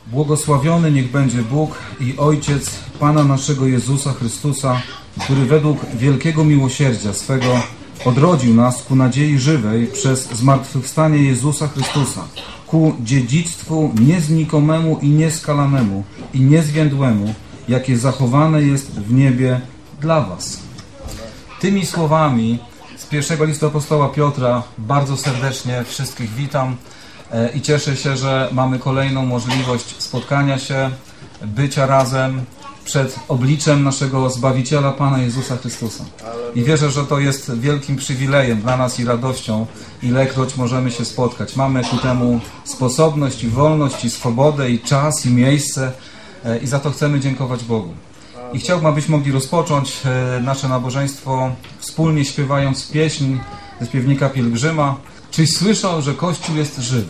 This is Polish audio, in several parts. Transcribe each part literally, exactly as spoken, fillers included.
Błogosławiony niech będzie Bóg i Ojciec Pana naszego Jezusa Chrystusa, który według wielkiego miłosierdzia swego odrodził nas ku nadziei żywej przez zmartwychwstanie Jezusa Chrystusa, ku dziedzictwu nieznikomemu i nieskalanemu i niezwiędłemu, jakie zachowane jest w niebie dla was. Tymi słowami z pierwszego listu apostoła Piotra bardzo serdecznie wszystkich witam i cieszę się, że mamy kolejną możliwość spotkania się, bycia razem przed obliczem naszego Zbawiciela Pana Jezusa Chrystusa. I wierzę, że to jest wielkim przywilejem dla nas i radością, ilekroć możemy się spotkać. Mamy ku temu sposobność i wolność i swobodę i czas i miejsce i za to chcemy dziękować Bogu. I chciałbym, abyśmy mogli rozpocząć nasze nabożeństwo wspólnie śpiewając pieśń ze śpiewnika Pielgrzyma. Czyś słyszał, że Kościół jest żywy?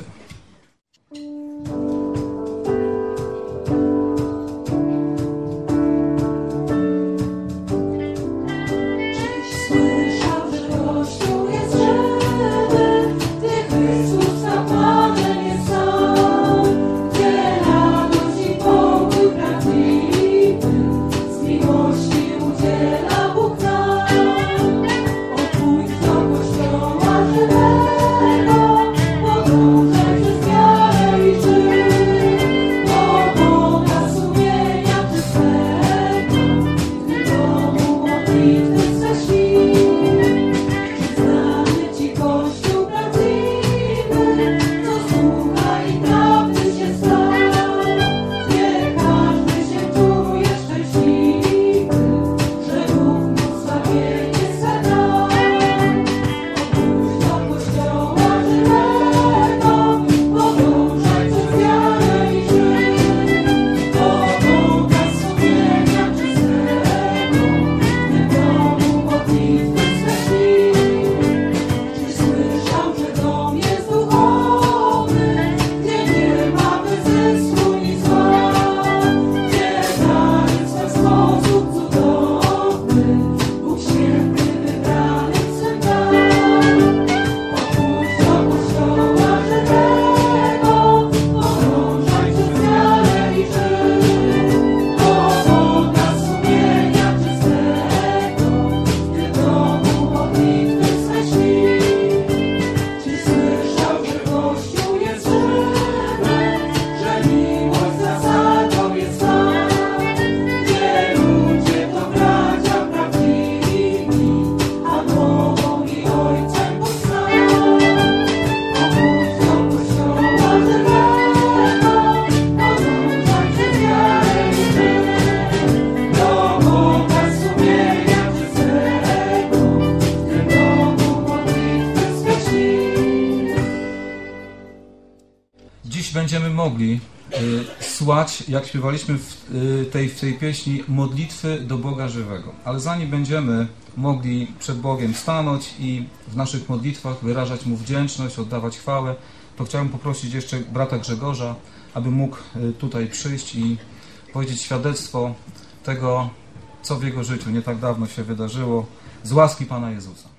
Będziemy mogli y, słać, jak śpiewaliśmy w, y, tej, w tej pieśni, modlitwy do Boga żywego. Ale zanim będziemy mogli przed Bogiem stanąć i w naszych modlitwach wyrażać Mu wdzięczność, oddawać chwałę, to chciałbym poprosić jeszcze brata Grzegorza, aby mógł y, tutaj przyjść i powiedzieć świadectwo tego, co w jego życiu nie tak dawno się wydarzyło, z łaski Pana Jezusa.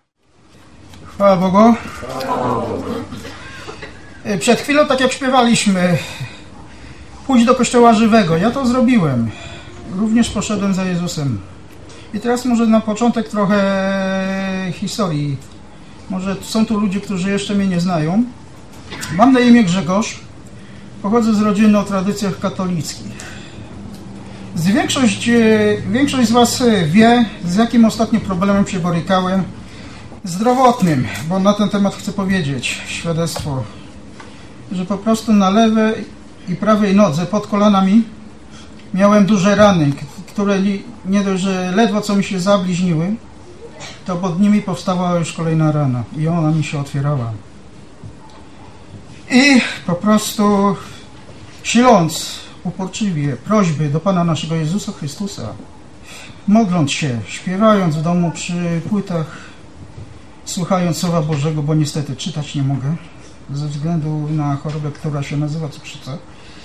Chwała Bogu. Przed chwilą, tak jak śpiewaliśmy, pójdź do Kościoła żywego. Ja to zrobiłem. Również poszedłem za Jezusem. I teraz może na początek trochę historii. Może są tu ludzie, którzy jeszcze mnie nie znają. Mam na imię Grzegorz. Pochodzę z rodziny o tradycjach katolickich. Z większość, większość z Was wie, z jakim ostatnim problemem się borykałem. Zdrowotnym, bo na ten temat chcę powiedzieć świadectwo. Że po prostu na lewej i prawej nodze pod kolanami miałem duże rany, które nie dość, że ledwo co mi się zabliźniły, to pod nimi powstawała już kolejna rana i ona mi się otwierała. I po prostu siląc uporczywie prośby do Pana naszego Jezusa Chrystusa, modląc się, śpiewając w domu przy płytach, słuchając Słowa Bożego, bo niestety czytać nie mogę, ze względu na chorobę, która się nazywa cukrzyca.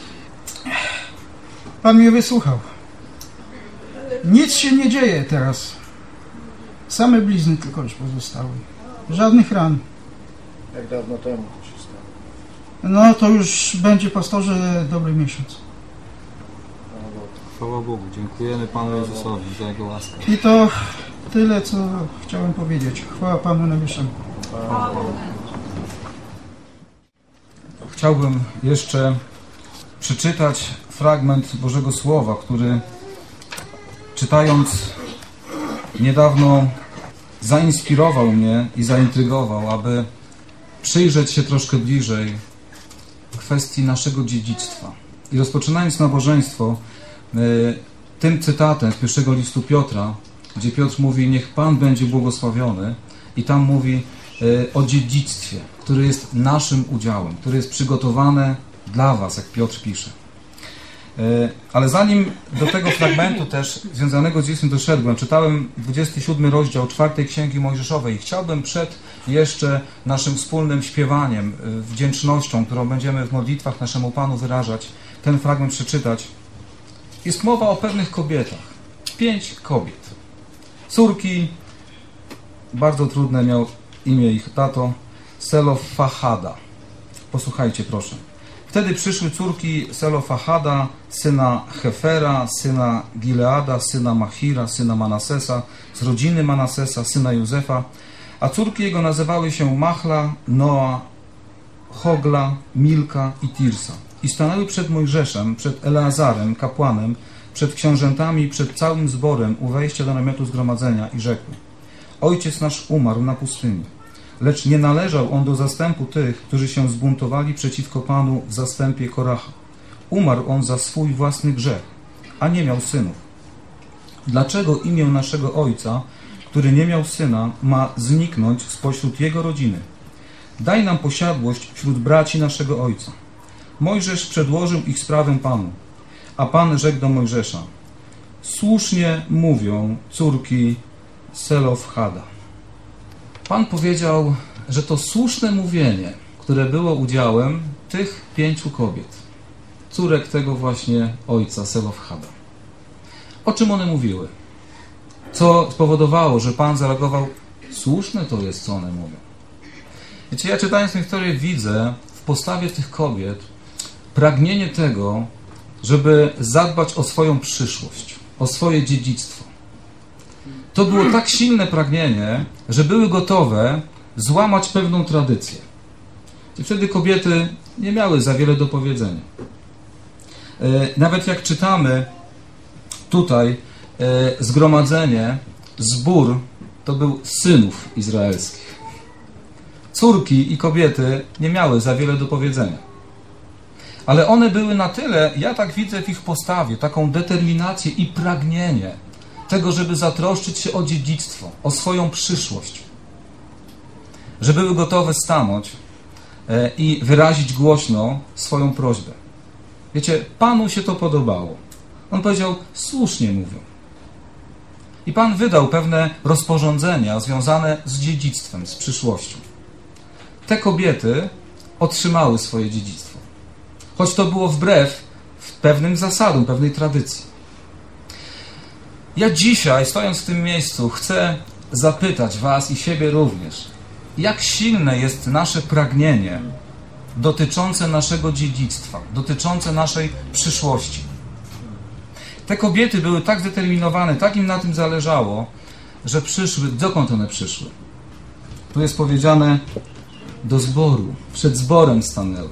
Pan mnie wysłuchał. Nic się nie dzieje teraz. Same blizny tylko już pozostały. Żadnych ran. Jak dawno temu to się stało? No to już będzie, pastorze, dobry miesiąc. Chwała Bogu, dziękujemy Panu Jezusowi za Jego łaskę. I to tyle, co chciałem powiedzieć. Chwała Panu Najwyższemu. Chciałbym jeszcze przeczytać fragment Bożego Słowa, który czytając niedawno zainspirował mnie i zaintrygował, aby przyjrzeć się troszkę bliżej kwestii naszego dziedzictwa. I rozpoczynając nabożeństwo tym cytatem z pierwszego listu Piotra, gdzie Piotr mówi: niech Pan będzie błogosławiony, i tam mówi o dziedzictwie, które jest naszym udziałem, które jest przygotowane dla was, jak Piotr pisze. Ale zanim do tego fragmentu też związanego z dziedzictwem doszedłem, czytałem dwudziesty siódmy rozdział czwartej Księgi Mojżeszowej i chciałbym przed jeszcze naszym wspólnym śpiewaniem, wdzięcznością, którą będziemy w modlitwach naszemu Panu wyrażać, ten fragment przeczytać. Jest mowa o pewnych kobietach. Pięć kobiet. Córki, bardzo trudne miał imię ich tato, Selofahada. Posłuchajcie proszę. Wtedy przyszły córki Selofahada, syna Hefera, syna Gileada, syna Machira, syna Manasesa, z rodziny Manasesa, syna Józefa, a córki jego nazywały się Machla, Noa, Hogla, Milka i Tirsa. I stanęły przed Mojżeszem, przed Eleazarem, kapłanem, przed książętami, przed całym zborem u wejścia do namiotu zgromadzenia i rzekły: Ojciec nasz umarł na pustyni, lecz nie należał on do zastępu tych, którzy się zbuntowali przeciwko Panu w zastępie Koracha. Umarł on za swój własny grzech, a nie miał synów. Dlaczego imię naszego ojca, który nie miał syna, ma zniknąć spośród jego rodziny? Daj nam posiadłość wśród braci naszego ojca. Mojżesz przedłożył ich sprawę Panu, a Pan rzekł do Mojżesza: słusznie mówią córki Selofhada. Pan powiedział, że to słuszne mówienie, które było udziałem tych pięciu kobiet, córek tego właśnie ojca Selofhada. O czym one mówiły? Co spowodowało, że Pan zareagował: słuszne to jest, co one mówią. Wiecie, ja czytając tę historię widzę w postawie tych kobiet pragnienie tego, żeby zadbać o swoją przyszłość, o swoje dziedzictwo. To było tak silne pragnienie, że były gotowe złamać pewną tradycję. I wtedy kobiety nie miały za wiele do powiedzenia. Nawet jak czytamy tutaj zgromadzenie, zbór to był synów izraelskich. Córki i kobiety nie miały za wiele do powiedzenia. Ale one były na tyle, ja tak widzę w ich postawie, taką determinację i pragnienie tego, żeby zatroszczyć się o dziedzictwo, o swoją przyszłość. Że były gotowe stanąć i wyrazić głośno swoją prośbę. Wiecie, Panu się to podobało. On powiedział: słusznie mówią. I Pan wydał pewne rozporządzenia związane z dziedzictwem, z przyszłością. Te kobiety otrzymały swoje dziedzictwo. Choć to było wbrew pewnym zasadom, pewnej tradycji. Ja dzisiaj, stojąc w tym miejscu, chcę zapytać was i siebie również, jak silne jest nasze pragnienie dotyczące naszego dziedzictwa, dotyczące naszej przyszłości. Te kobiety były tak zdeterminowane, tak im na tym zależało, że przyszły. Dokąd one przyszły? Tu jest powiedziane: do zboru, przed zborem stanęły.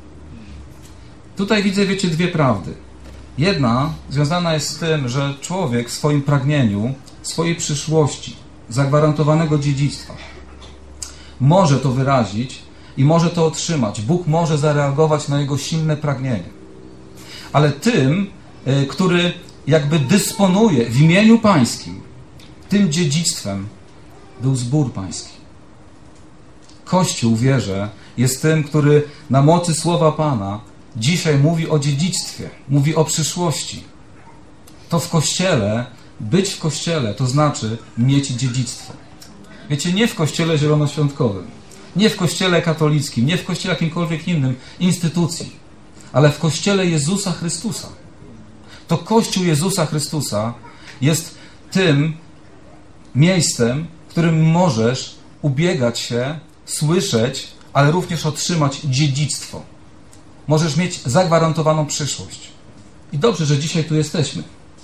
Tutaj widzę, wiecie, dwie prawdy. Jedna związana jest z tym, że człowiek w swoim pragnieniu, swojej przyszłości, zagwarantowanego dziedzictwa, może to wyrazić i może to otrzymać. Bóg może zareagować na jego silne pragnienie. Ale tym, który jakby dysponuje w imieniu Pańskim tym dziedzictwem, był zbór Pański. Kościół, wierzę, jest tym, który na mocy słowa Pana dzisiaj mówi o dziedzictwie, mówi o przyszłości. To w Kościele, być w Kościele, to znaczy mieć dziedzictwo. Wiecie, nie w Kościele zielonoświątkowym, nie w Kościele katolickim, nie w Kościele jakimkolwiek innym instytucji, ale w Kościele Jezusa Chrystusa. To Kościół Jezusa Chrystusa jest tym miejscem, w którym możesz ubiegać się, słyszeć, ale również otrzymać dziedzictwo. możesz mieć zagwarantowaną przyszłość. I dobrze, że dzisiaj tu jesteśmy.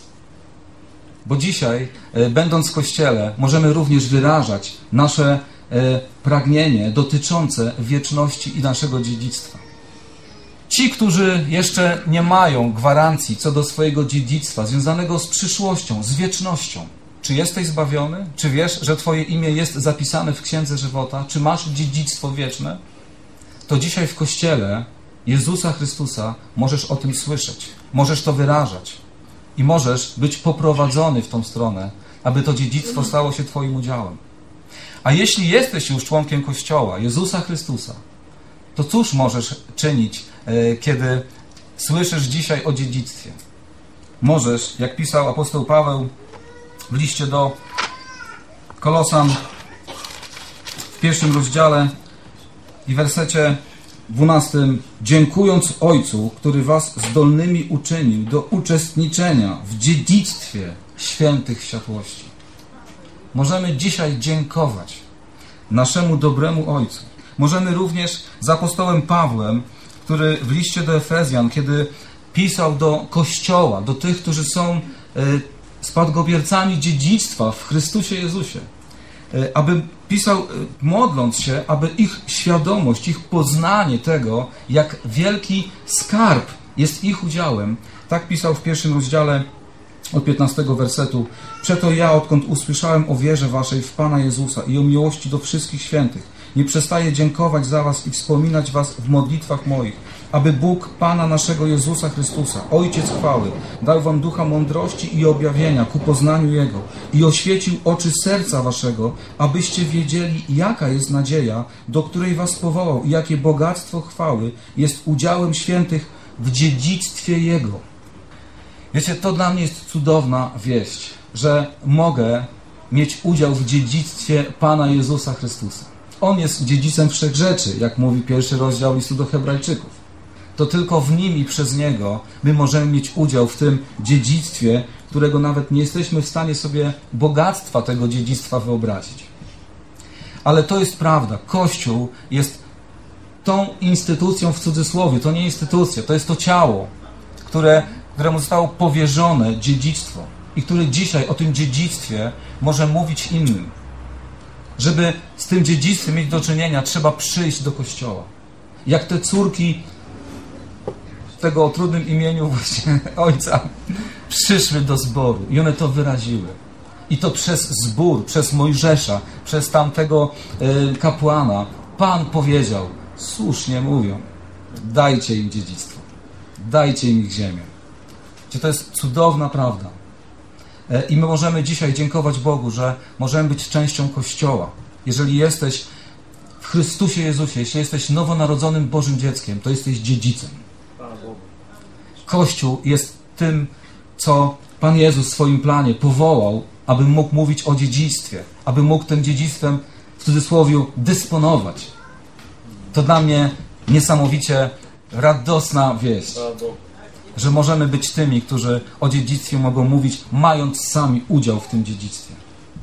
Bo dzisiaj, będąc w Kościele, możemy również wyrażać nasze pragnienie dotyczące wieczności i naszego dziedzictwa. Ci, którzy jeszcze nie mają gwarancji co do swojego dziedzictwa związanego z przyszłością, z wiecznością. Czy jesteś zbawiony? Czy wiesz, że Twoje imię jest zapisane w Księdze Żywota? Czy masz dziedzictwo wieczne? To dzisiaj w Kościele Jezusa Chrystusa możesz o tym słyszeć. Możesz to wyrażać. I możesz być poprowadzony w tą stronę, aby to dziedzictwo stało się Twoim udziałem. A jeśli jesteś już członkiem Kościoła Jezusa Chrystusa, to cóż możesz czynić, kiedy słyszysz dzisiaj o dziedzictwie? Możesz, jak pisał apostoł Paweł w liście do Kolosan w pierwszym rozdziale i wersecie dwunastym, dziękując Ojcu, który was zdolnymi uczynił do uczestniczenia w dziedzictwie świętych w światłości. Możemy dzisiaj dziękować naszemu dobremu Ojcu. Możemy również z apostołem Pawłem, który w liście do Efezjan, kiedy pisał do Kościoła, do tych, którzy są spadkobiercami dziedzictwa w Chrystusie Jezusie, aby pisał, modląc się, aby ich świadomość, ich poznanie tego, jak wielki skarb jest ich udziałem, tak pisał w pierwszym rozdziale od piętnastego wersetu. Przeto ja, odkąd usłyszałem o wierze waszej w Pana Jezusa i o miłości do wszystkich świętych, nie przestaję dziękować za was i wspominać was w modlitwach moich, aby Bóg Pana naszego Jezusa Chrystusa, Ojciec chwały, dał wam ducha mądrości i objawienia ku poznaniu Jego i oświecił oczy serca waszego, abyście wiedzieli, jaka jest nadzieja, do której was powołał i jakie bogactwo chwały jest udziałem świętych w dziedzictwie Jego. Wiecie, to dla mnie jest cudowna wieść, że mogę mieć udział w dziedzictwie Pana Jezusa Chrystusa. On jest dziedzicem wszechrzeczy, jak mówi pierwszy rozdział listu do Hebrajczyków. To tylko w Nim i przez Niego my możemy mieć udział w tym dziedzictwie, którego nawet nie jesteśmy w stanie sobie bogactwa tego dziedzictwa wyobrazić. Ale to jest prawda. Kościół jest tą instytucją w cudzysłowie. To nie instytucja, to jest to ciało, które, któremu zostało powierzone dziedzictwo i które dzisiaj o tym dziedzictwie może mówić innym. Żeby z tym dziedzictwem mieć do czynienia, trzeba przyjść do Kościoła. Jak te córki tego o trudnym imieniu właśnie Ojca przyszły do zboru i one to wyraziły. I to przez zbór, przez Mojżesza, przez tamtego y, kapłana Pan powiedział, słusznie mówią, dajcie im dziedzictwo, dajcie im ich ziemię. To jest cudowna prawda. I my możemy dzisiaj dziękować Bogu, że możemy być częścią Kościoła. Jeżeli jesteś w Chrystusie Jezusie, jeśli jesteś nowonarodzonym Bożym dzieckiem, to jesteś dziedzicem. Kościół jest tym, co Pan Jezus w swoim planie powołał, aby mógł mówić o dziedzictwie, aby mógł tym dziedzictwem w cudzysłowie dysponować. To dla mnie niesamowicie radosna wieść, że możemy być tymi, którzy o dziedzictwie mogą mówić, mając sami udział w tym dziedzictwie.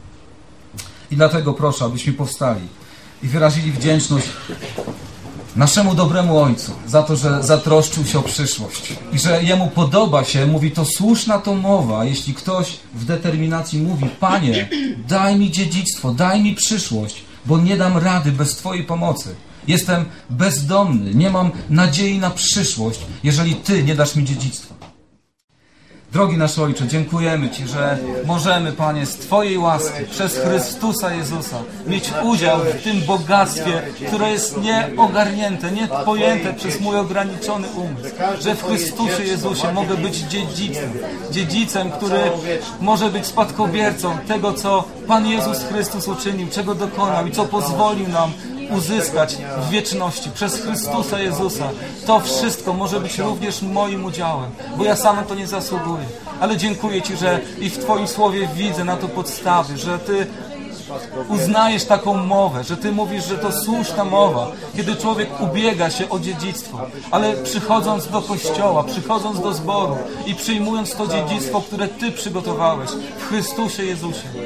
I dlatego proszę, abyśmy powstali i wyrazili wdzięczność naszemu dobremu Ojcu za to, że zatroszczył się o przyszłość i że Jemu podoba się, mówi, to słuszna to mowa, jeśli ktoś w determinacji mówi, Panie, daj mi dziedzictwo, daj mi przyszłość, bo nie dam rady bez Twojej pomocy. Jestem bezdomny, nie mam nadziei na przyszłość, jeżeli Ty nie dasz mi dziedzictwa. Drogi nasz Ojcze, dziękujemy Ci, że możemy, Panie, z Twojej łaski, przez Chrystusa Jezusa, mieć udział w tym bogactwie, które jest nieogarnięte, niepojęte przez mój ograniczony umysł. Że w Chrystusie Jezusie mogę być dziedzicem, dziedzicem, który może być spadkobiercą tego, co Pan Jezus Chrystus uczynił, czego dokonał i co pozwolił nam uzyskać w wieczności przez Chrystusa Jezusa. To wszystko może być również moim udziałem, bo ja sam to nie zasługuję. Ale dziękuję Ci, że i w Twoim Słowie widzę na to podstawy, że Ty uznajesz taką mowę, że Ty mówisz, że to słuszna mowa, kiedy człowiek ubiega się o dziedzictwo, ale przychodząc do Kościoła, przychodząc do zboru i przyjmując to dziedzictwo, które Ty przygotowałeś w Chrystusie Jezusie,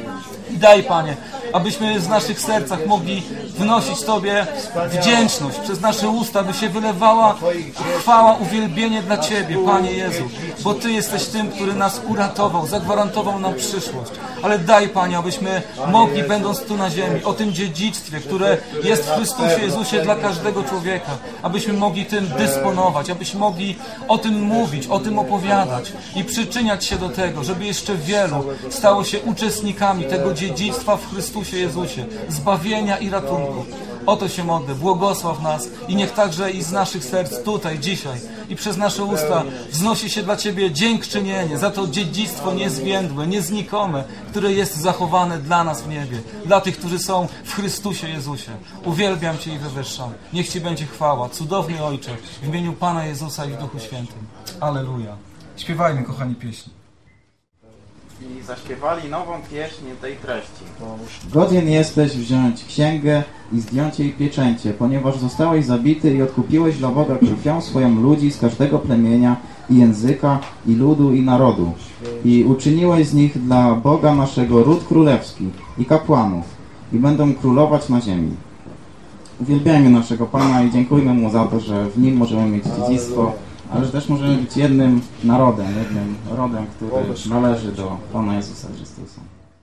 I daj, Panie, abyśmy z naszych sercach mogli wnosić Tobie wdzięczność przez nasze usta, by się wylewała chwała, uwielbienie dla Ciebie, Panie Jezu, bo Ty jesteś tym, który nas uratował, zagwarantował nam przyszłość. Ale daj, Panie, abyśmy mogli, będąc tu na ziemi, o tym dziedzictwie, które jest w Chrystusie Jezusie dla każdego człowieka, abyśmy mogli tym dysponować, abyśmy mogli o tym mówić, o tym opowiadać i przyczyniać się do tego, żeby jeszcze wielu stało się uczestnikami tego dziedzictwa w Chrystusie Jezusie, zbawienia i ratunku. O to się modlę, błogosław nas i niech także i z naszych serc tutaj, dzisiaj i przez nasze usta wznosi się dla Ciebie dziękczynienie za to dziedzictwo niezwiędłe, nieznikome, które jest zachowane dla nas w niebie, dla tych, którzy są w Chrystusie Jezusie. Uwielbiam Cię i wywyższam. Niech Ci będzie chwała, cudowny Ojcze, w imieniu Pana Jezusa i w Duchu Świętym. Alleluja. Śpiewajmy, kochani, pieśni. I zaśpiewali nową pieśń tej treści. Godzien jesteś wziąć księgę i zdjąć jej pieczęcie, ponieważ zostałeś zabity i odkupiłeś dla Boga krwią swoją ludzi z każdego plemienia i języka, i ludu, i narodu. I uczyniłeś z nich dla Boga naszego ród królewski i kapłanów, i będą królować na ziemi. Uwielbiajmy naszego Pana i dziękujmy Mu za to, że w Nim możemy mieć dziedzictwo, ale że też możemy być jednym narodem, jednym rodem, który należy do Pana Jezusa Chrystusa.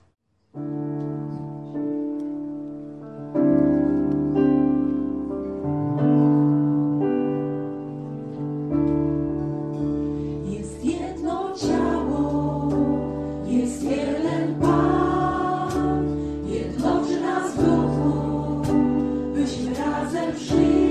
Jest jedno ciało, jest jeden Pan, jednoczy nas w duchu, byśmy razem szli.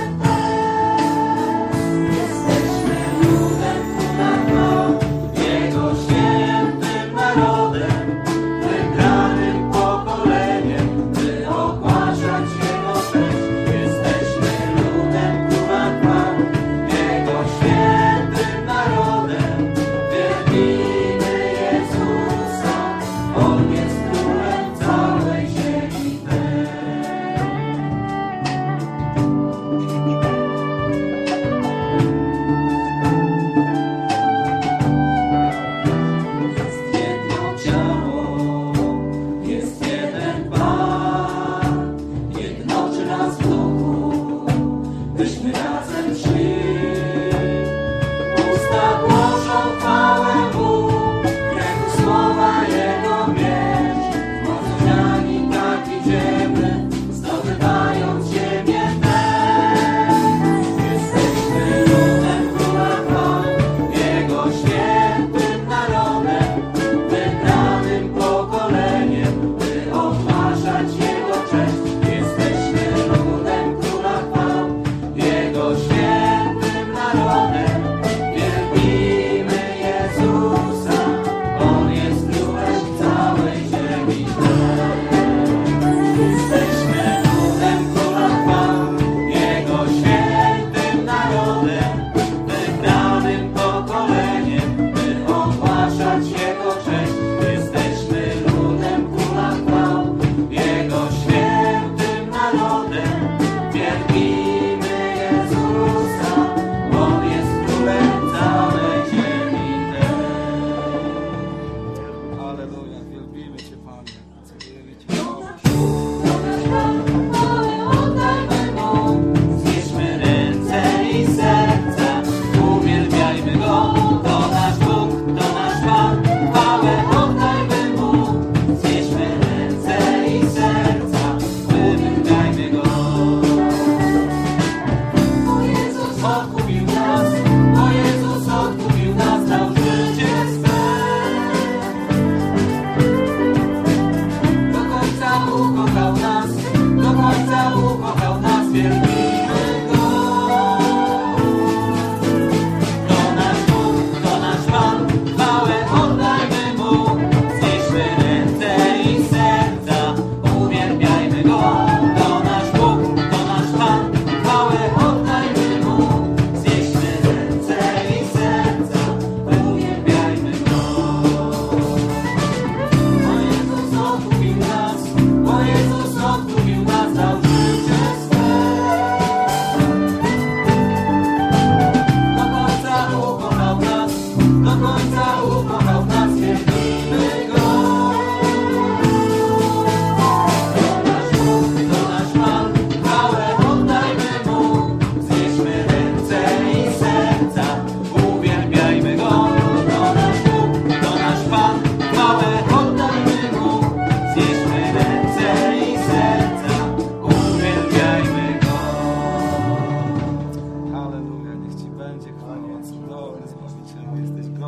Jesteśmy ludem,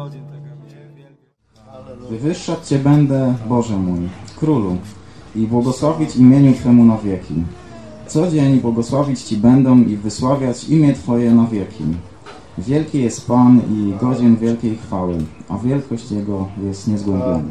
godzien tego, ja Cię uwielbiam. Wywyższać Cię będę, Boże mój, Królu, i błogosławić imieniu Twemu na wieki. Co dzień błogosławić Ci będą i wysławiać imię Twoje na wieki. Wielki jest Pan i godzien wielkiej chwały, a wielkość Jego jest niezgłębiona.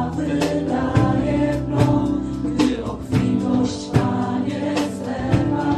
Gdy obfitość, Panie, zlewa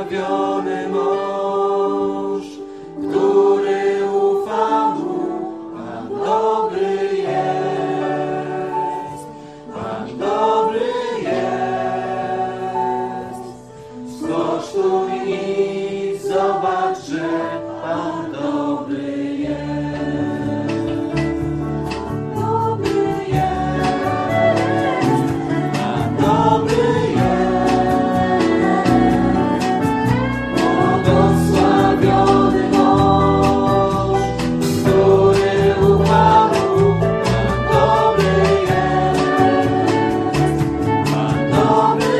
Błogosławiony mąż, który ufa mu, Pan dobry jest, Pan dobry jest. Skosztuj i zobacz, że Pan dobry jest. Dobry jest, Pan dobry błogosławiony mąż, który ufa mu, Pan dobry jest, Pan dobry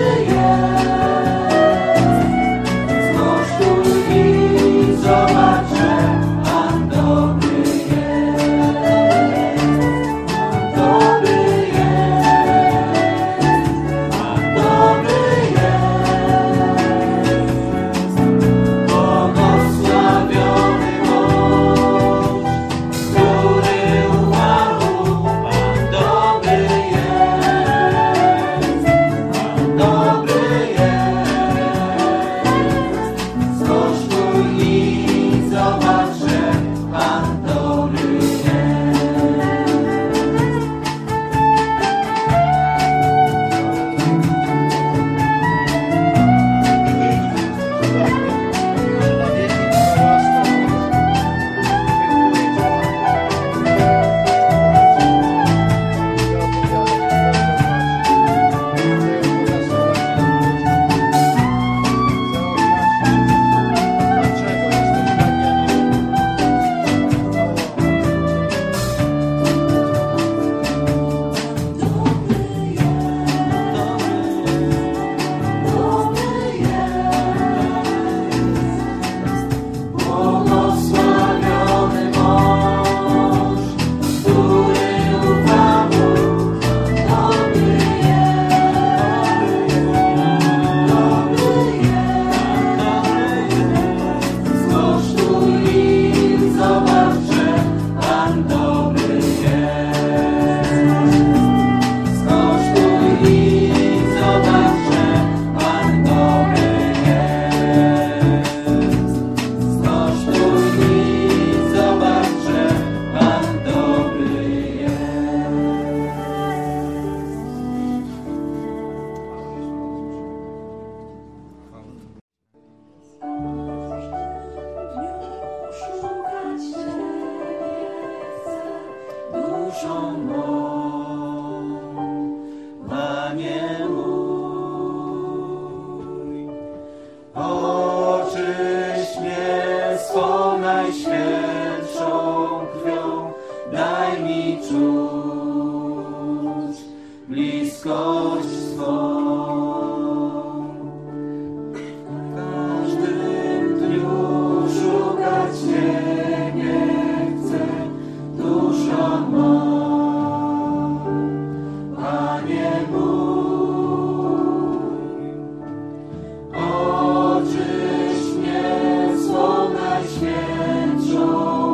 jest. Skosztuj i zobacz, że Pan dobry jest, Pan dobry jest, Pan dobry jest. Błogosławiony mąż, który ufa mu, Pan dobry jest, Pan dobry jest. Skosztuj i zobacz, że Pan dobry Błogosławiony mąż, który ufa mu, Pan dobry jest, dobry jest. Skosztuj i zobacz, że Pan dobry jest. Skosztuj i zobacz, że Pan dobry jest. Skosztuj i zobacz, że Pan dobry Szukać Ciebie chcę duszą mą, Panie mój. Oczyść mnie swą najświętszą krwią, daj mi czuć bliskość swą. W każdym dniu szukać Ciebie chcę duszą mą, Panie mój. Oczyść mnie swą najświętszą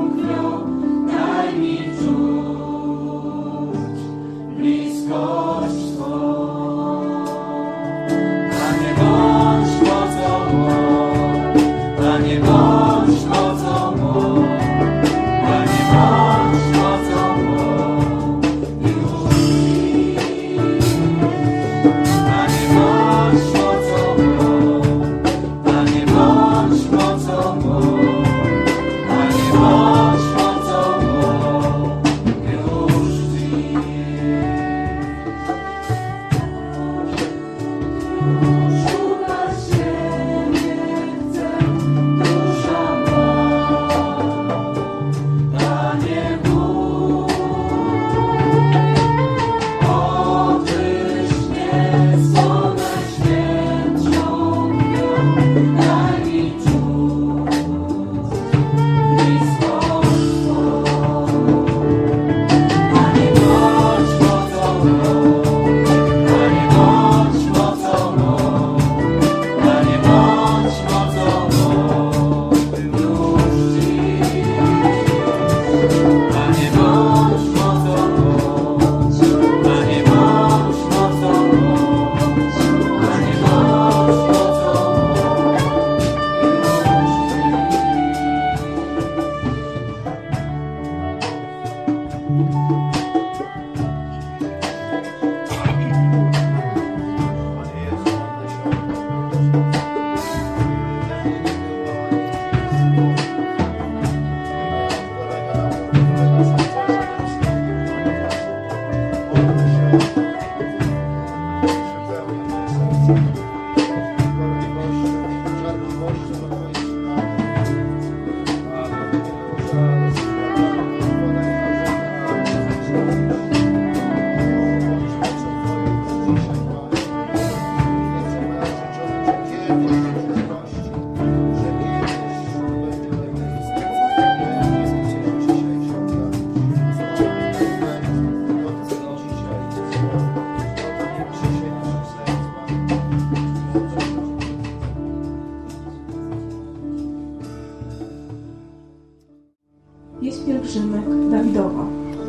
Wieść pielgrzymek Dawidowa.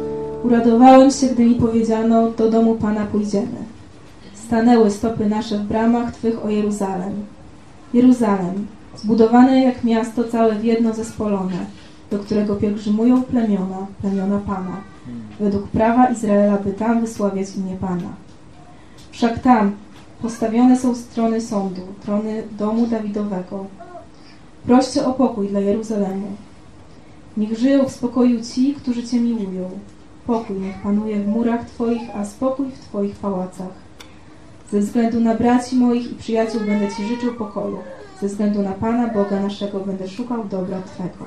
Uradowałem się, gdy mi powiedziano, do domu Pana pójdziemy. Stanęły stopy nasze w bramach Twych, o Jeruzalem. Jeruzalem, zbudowane jak miasto całe w jedno zespolone, do którego pielgrzymują plemiona, plemiona Pana, według prawa Izraela, by tam wysławiać imię Pana. Wszak tam postawione są strony sądu, trony domu Dawidowego. Proście o pokój dla Jeruzalemu. Niech żyją w spokoju ci, którzy Cię miłują. Pokój niech panuje w murach Twoich, a spokój w Twoich pałacach. Ze względu na braci moich i przyjaciół będę Ci życzył pokoju. Ze względu na Pana, Boga naszego, będę szukał dobra Twego.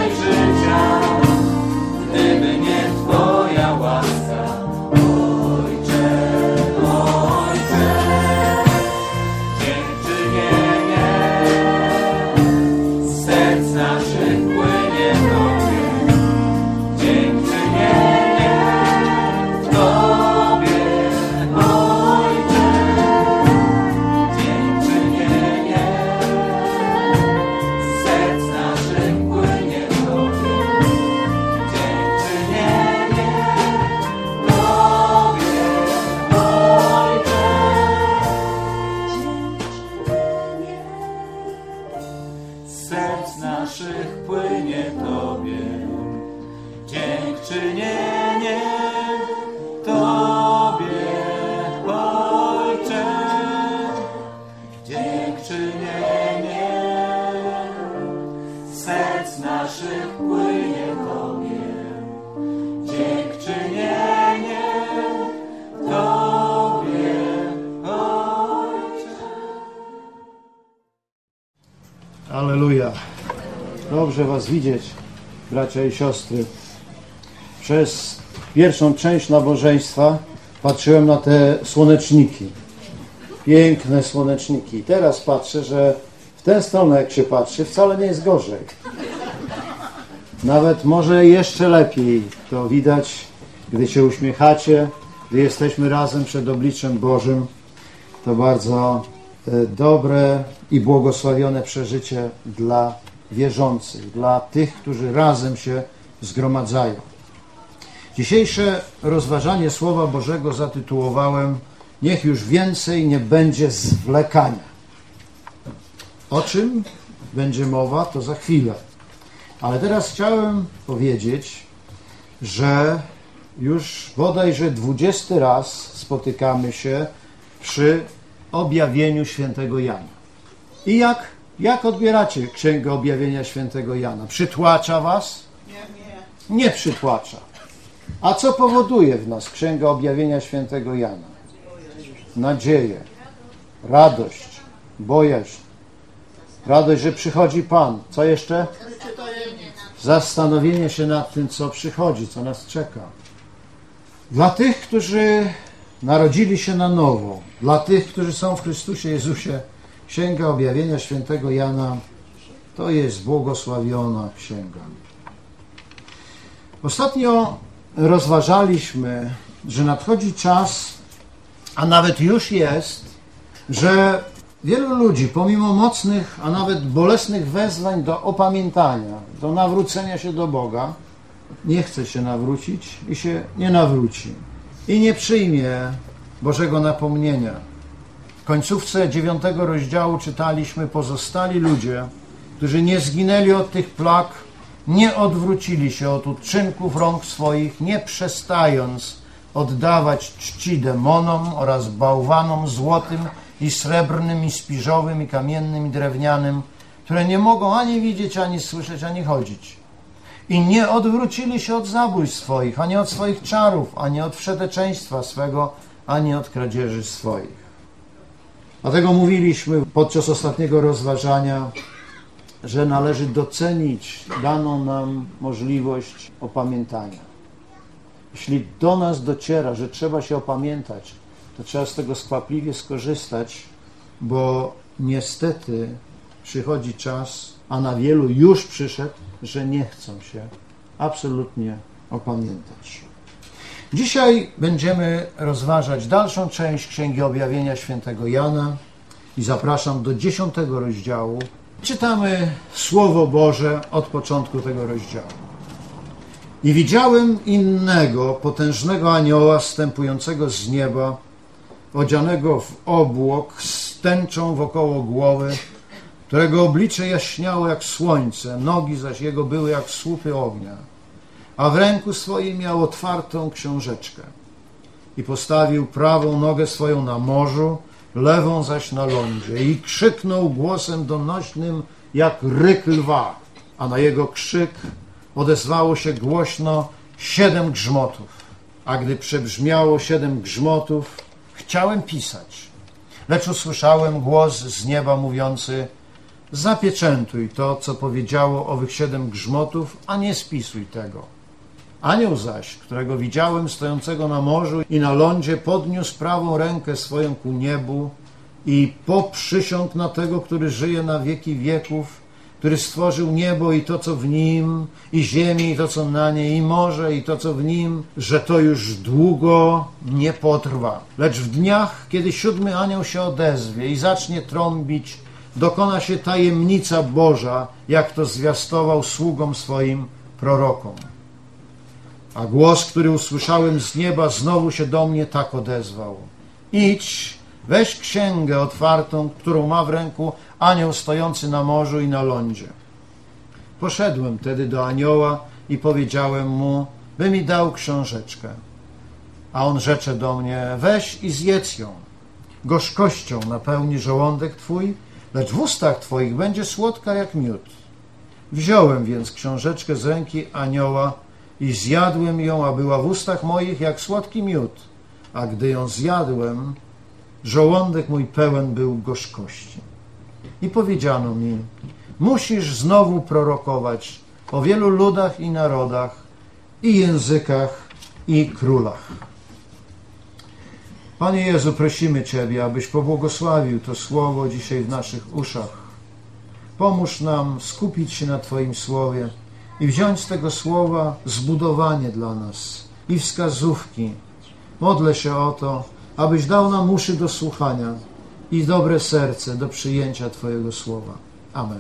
Gdyby nie Twoja łaska, oj. dobrze was widzieć, bracia i siostry. Przez pierwszą część nabożeństwa patrzyłem na te słoneczniki. Piękne słoneczniki. I teraz patrzę, że w tę stronę jak się patrzy, wcale nie jest gorzej. Nawet może jeszcze lepiej to widać, gdy się uśmiechacie, gdy jesteśmy razem przed obliczem Bożym. To bardzo dobre i błogosławione przeżycie dla wierzących, dla tych, którzy razem się zgromadzają. Dzisiejsze rozważanie Słowa Bożego zatytułowałem: niech już więcej nie będzie zwlekania. O czym będzie mowa, to za chwilę. Ale teraz chciałem powiedzieć, że już bodajże dwudziesty raz spotykamy się przy objawieniu świętego Jana. I jak, jak odbieracie Księgę Objawienia świętego Jana? Przytłacza was? Nie, nie. Nie przytłacza. A co powoduje w nas Księga Objawienia świętego Jana? Nadzieję, radość, bojaźń. Radość, że przychodzi Pan. Co jeszcze? Zastanowienie się nad tym, co przychodzi, co nas czeka. Dla tych, którzy narodzili się na nowo, dla tych, którzy są w Chrystusie Jezusie, Księga Objawienia świętego Jana to jest błogosławiona księga. Ostatnio rozważaliśmy, że nadchodzi czas, a nawet już jest, że wielu ludzi, pomimo mocnych, a nawet bolesnych wezwań do opamiętania, do nawrócenia się do Boga, nie chce się nawrócić i się nie nawróci. I nie przyjmie Bożego napomnienia. W końcówce dziewiątego rozdziału czytaliśmy: pozostali ludzie, którzy nie zginęli od tych plag, nie odwrócili się od uczynków rąk swoich, nie przestając oddawać czci demonom oraz bałwanom złotym i srebrnym, i spiżowym, i kamiennym, i drewnianym, które nie mogą ani widzieć, ani słyszeć, ani chodzić. I nie odwrócili się od zabójstw swoich, ani od swoich czarów, ani od wszeteczeństwa swego, ani od kradzieży swoich. Dlatego mówiliśmy podczas ostatniego rozważania, że należy docenić daną nam możliwość opamiętania. Jeśli do nas dociera, że trzeba się opamiętać, to trzeba z tego skwapliwie skorzystać, bo niestety przychodzi czas, a na wielu już przyszedł, że nie chcą się absolutnie opamiętać. Dzisiaj będziemy rozważać dalszą część Księgi Objawienia świętego Jana i zapraszam do dziesiątego rozdziału. Czytamy Słowo Boże od początku tego rozdziału. I widziałem innego, potężnego anioła zstępującego z nieba, odzianego w obłok z tęczą wokoło głowy, którego oblicze jaśniało jak słońce, nogi zaś jego były jak słupy ognia, a w ręku swoim miał otwartą książeczkę. I postawił prawą nogę swoją na morzu, lewą zaś na lądzie, i krzyknął głosem donośnym jak ryk lwa, a na jego krzyk odezwało się głośno siedem grzmotów. A gdy przebrzmiało siedem grzmotów, chciałem pisać, lecz usłyszałem głos z nieba mówiący: zapieczętuj to, co powiedziało owych siedem grzmotów, a nie spisuj tego. Anioł zaś, którego widziałem stojącego na morzu i na lądzie, podniósł prawą rękę swoją ku niebu i poprzysiągł na tego, który żyje na wieki wieków, który stworzył niebo i to, co w nim, i ziemię i to, co na niej, i morze i to, co w nim, że to już długo nie potrwa. Lecz w dniach, kiedy siódmy anioł się odezwie i zacznie trąbić, dokona się tajemnica Boża, jak to zwiastował sługom swoim prorokom. A głos, który usłyszałem z nieba, znowu się do mnie tak odezwał: idź, weź księgę otwartą, którą ma w ręku anioł stojący na morzu i na lądzie. Poszedłem tedy do anioła i powiedziałem mu, by mi dał książeczkę. A on rzecze do mnie: weź i zjedz ją. Gorzkością napełni żołądek twój, lecz w ustach twoich będzie słodka jak miód. Wziąłem więc książeczkę z ręki anioła i zjadłem ją, a była w ustach moich jak słodki miód. A gdy ją zjadłem, żołądek mój pełen był gorzkości. I powiedziano mi: musisz znowu prorokować o wielu ludach i narodach, i językach, i królach. Panie Jezu, prosimy Ciebie, abyś pobłogosławił to słowo dzisiaj w naszych uszach. Pomóż nam skupić się na Twoim słowie i wziąć z tego słowa zbudowanie dla nas i wskazówki. Modlę się o to, abyś dał nam uszy do słuchania i dobre serce do przyjęcia Twojego słowa. Amen.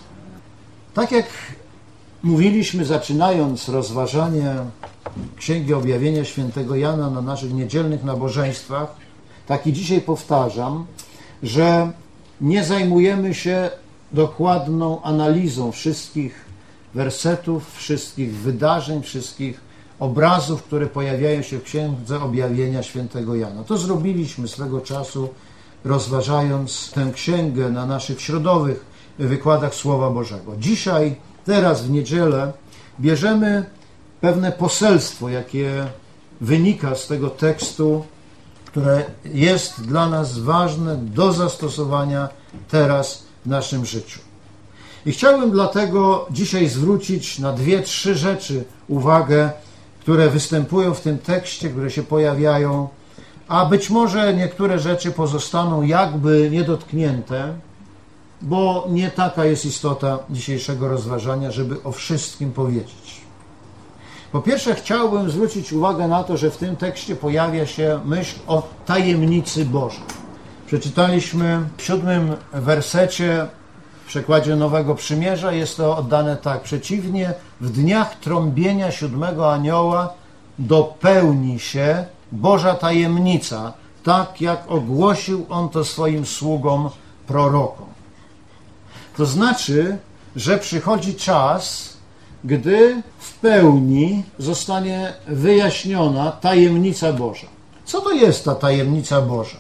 Tak jak mówiliśmy, zaczynając rozważanie Księgi Objawienia Świętego Jana na naszych niedzielnych nabożeństwach, tak i dzisiaj powtarzam, że nie zajmujemy się dokładną analizą wszystkich wersetów, wszystkich wydarzeń, wszystkich obrazów, które pojawiają się w Księdze Objawienia Świętego Jana. To zrobiliśmy swego czasu, rozważając tę księgę na naszych środowych wykładach Słowa Bożego. Dzisiaj, teraz w niedzielę, bierzemy pewne poselstwo, jakie wynika z tego tekstu, które jest dla nas ważne do zastosowania teraz w naszym życiu. I chciałbym dlatego dzisiaj zwrócić na dwie, trzy rzeczy uwagę, które występują w tym tekście, które się pojawiają, a być może niektóre rzeczy pozostaną jakby niedotknięte, bo nie taka jest istota dzisiejszego rozważania, żeby o wszystkim powiedzieć. Po pierwsze, chciałbym zwrócić uwagę na to, że w tym tekście pojawia się myśl o tajemnicy Bożej. Przeczytaliśmy w siódmym wersecie w przekładzie Nowego Przymierza, jest to oddane tak: przeciwnie, w dniach trąbienia siódmego anioła dopełni się Boża tajemnica, tak jak ogłosił On to swoim sługom, prorokom. To znaczy, że przychodzi czas, gdy w pełni zostanie wyjaśniona tajemnica Boża. Co to jest ta tajemnica Boża?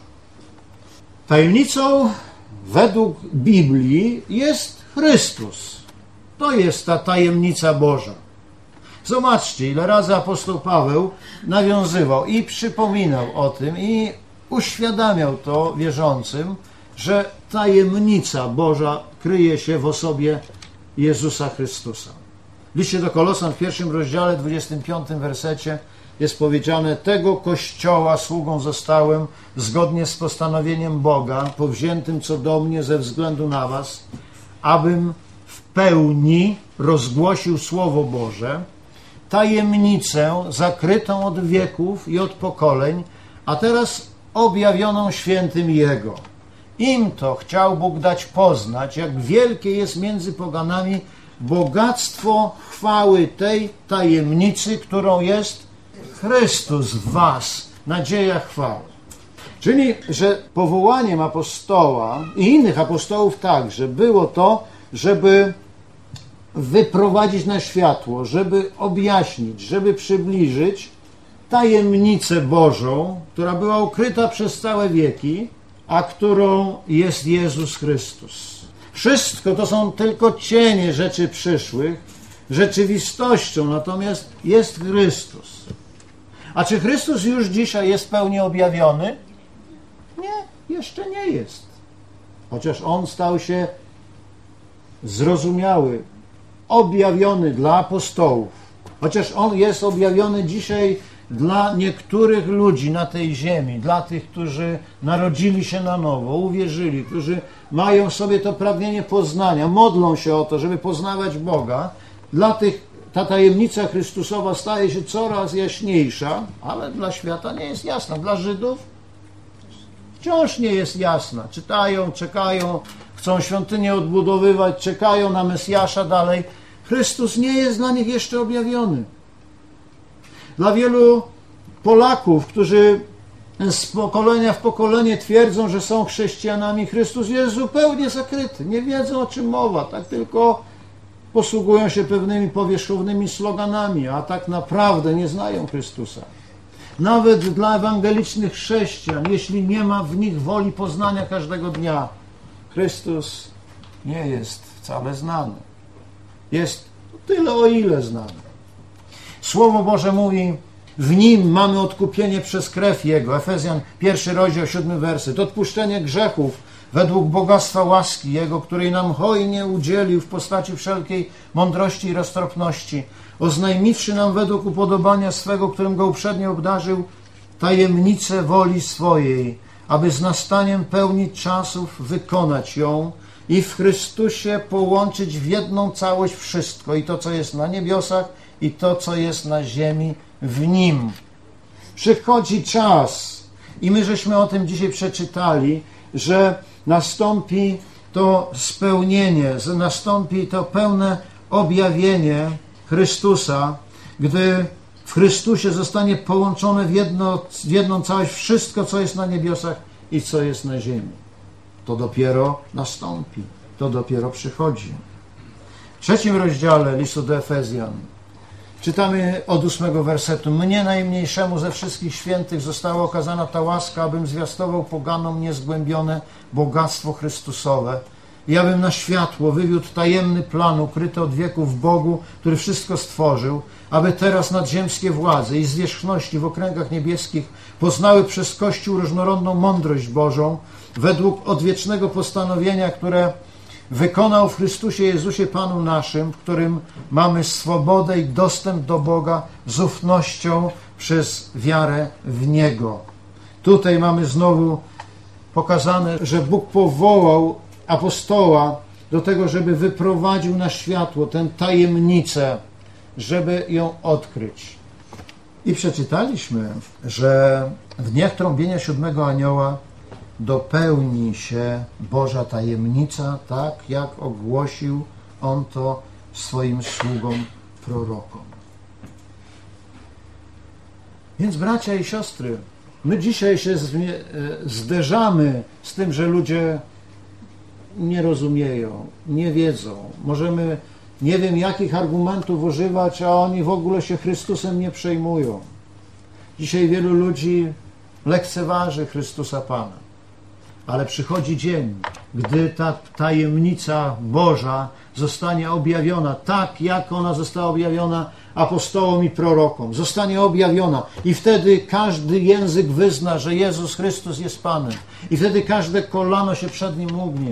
Tajemnicą według Biblii jest Chrystus. To jest ta tajemnica Boża. Zobaczcie, ile razy apostoł Paweł nawiązywał i przypominał o tym i uświadamiał to wierzącym, że tajemnica Boża kryje się w osobie Jezusa Chrystusa. W liście do Kolosan w pierwszym rozdziale, dwudziestym piątym wersecie jest powiedziane: tego Kościoła sługą zostałem zgodnie z postanowieniem Boga, powziętym co do mnie ze względu na was, abym w pełni rozgłosił Słowo Boże, tajemnicę zakrytą od wieków i od pokoleń, a teraz objawioną świętym Jego. Im to chciał Bóg dać poznać, jak wielkie jest między poganami bogactwo chwały tej tajemnicy, którą jest Chrystus w was, nadzieja chwały. Czyli, że powołaniem apostoła i innych apostołów także było to, żeby wyprowadzić na światło, żeby objaśnić, żeby przybliżyć tajemnicę Bożą, która była ukryta przez całe wieki, a którą jest Jezus Chrystus. Wszystko to są tylko cienie rzeczy przyszłych, rzeczywistością natomiast jest Chrystus. A czy Chrystus już dzisiaj jest w pełni objawiony? Nie, jeszcze nie jest. Chociaż On stał się zrozumiały, objawiony dla apostołów. Chociaż On jest objawiony dzisiaj dla niektórych ludzi na tej ziemi, dla tych, którzy narodzili się na nowo, uwierzyli, którzy mają w sobie to pragnienie poznania, modlą się o to, żeby poznawać Boga. Dla tych ta tajemnica Chrystusowa staje się coraz jaśniejsza, ale dla świata nie jest jasna. Dla Żydów wciąż nie jest jasna. Czytają, czekają, chcą świątynię odbudowywać, czekają na Mesjasza dalej. Chrystus nie jest dla nich jeszcze objawiony. Dla wielu Polaków, którzy z pokolenia w pokolenie twierdzą, że są chrześcijanami, Chrystus jest zupełnie zakryty. Nie wiedzą, o czym mowa, tak tylko posługują się pewnymi powierzchownymi sloganami, a tak naprawdę nie znają Chrystusa. Nawet dla ewangelicznych chrześcijan, jeśli nie ma w nich woli poznania każdego dnia, Chrystus nie jest wcale znany. Jest tyle, o ile znany. Słowo Boże mówi: w Nim mamy odkupienie przez krew Jego. Efezjan pierwszy rozdział, siódmy werset. Odpuszczenie grzechów według bogactwa łaski Jego, której nam hojnie udzielił w postaci wszelkiej mądrości i roztropności, oznajmiwszy nam według upodobania swego, którym Go uprzednio obdarzył, tajemnicę woli swojej, aby z nastaniem pełni czasów wykonać ją i w Chrystusie połączyć w jedną całość wszystko, i to, co jest na niebiosach, i to, co jest na ziemi w Nim. Przychodzi czas, i my żeśmy o tym dzisiaj przeczytali, że nastąpi to spełnienie, że nastąpi to pełne objawienie Chrystusa, gdy w Chrystusie zostanie połączone w, jedno, w jedną całość wszystko, co jest na niebiosach i co jest na ziemi. To dopiero nastąpi, to dopiero przychodzi. W trzecim rozdziale listu do Efezjan czytamy od ósmego wersetu. Mnie najmniejszemu ze wszystkich świętych została okazana ta łaska, abym zwiastował poganom niezgłębione bogactwo Chrystusowe i abym na światło wywiódł tajemny plan ukryty od wieków w Bogu, który wszystko stworzył, aby teraz nadziemskie władze i zwierzchności w okręgach niebieskich poznały przez Kościół różnorodną mądrość Bożą według odwiecznego postanowienia, które wykonał w Chrystusie Jezusie Panu naszym, w którym mamy swobodę i dostęp do Boga z ufnością przez wiarę w Niego. Tutaj mamy znowu pokazane, że Bóg powołał apostoła do tego, żeby wyprowadził na światło tę tajemnicę, żeby ją odkryć. I przeczytaliśmy, że w dniach trąbienia siódmego anioła dopełni się Boża tajemnica, tak jak ogłosił On to swoim sługom, prorokom. Więc bracia i siostry, my dzisiaj się zderzamy z tym, że ludzie nie rozumieją, nie wiedzą. Możemy nie wiem jakich argumentów używać, a oni w ogóle się Chrystusem nie przejmują. Dzisiaj wielu ludzi lekceważy Chrystusa Pana. Ale przychodzi dzień, gdy ta tajemnica Boża zostanie objawiona tak, jak ona została objawiona apostołom i prorokom. Zostanie objawiona i wtedy każdy język wyzna, że Jezus Chrystus jest Panem. I wtedy każde kolano się przed Nim ugnie.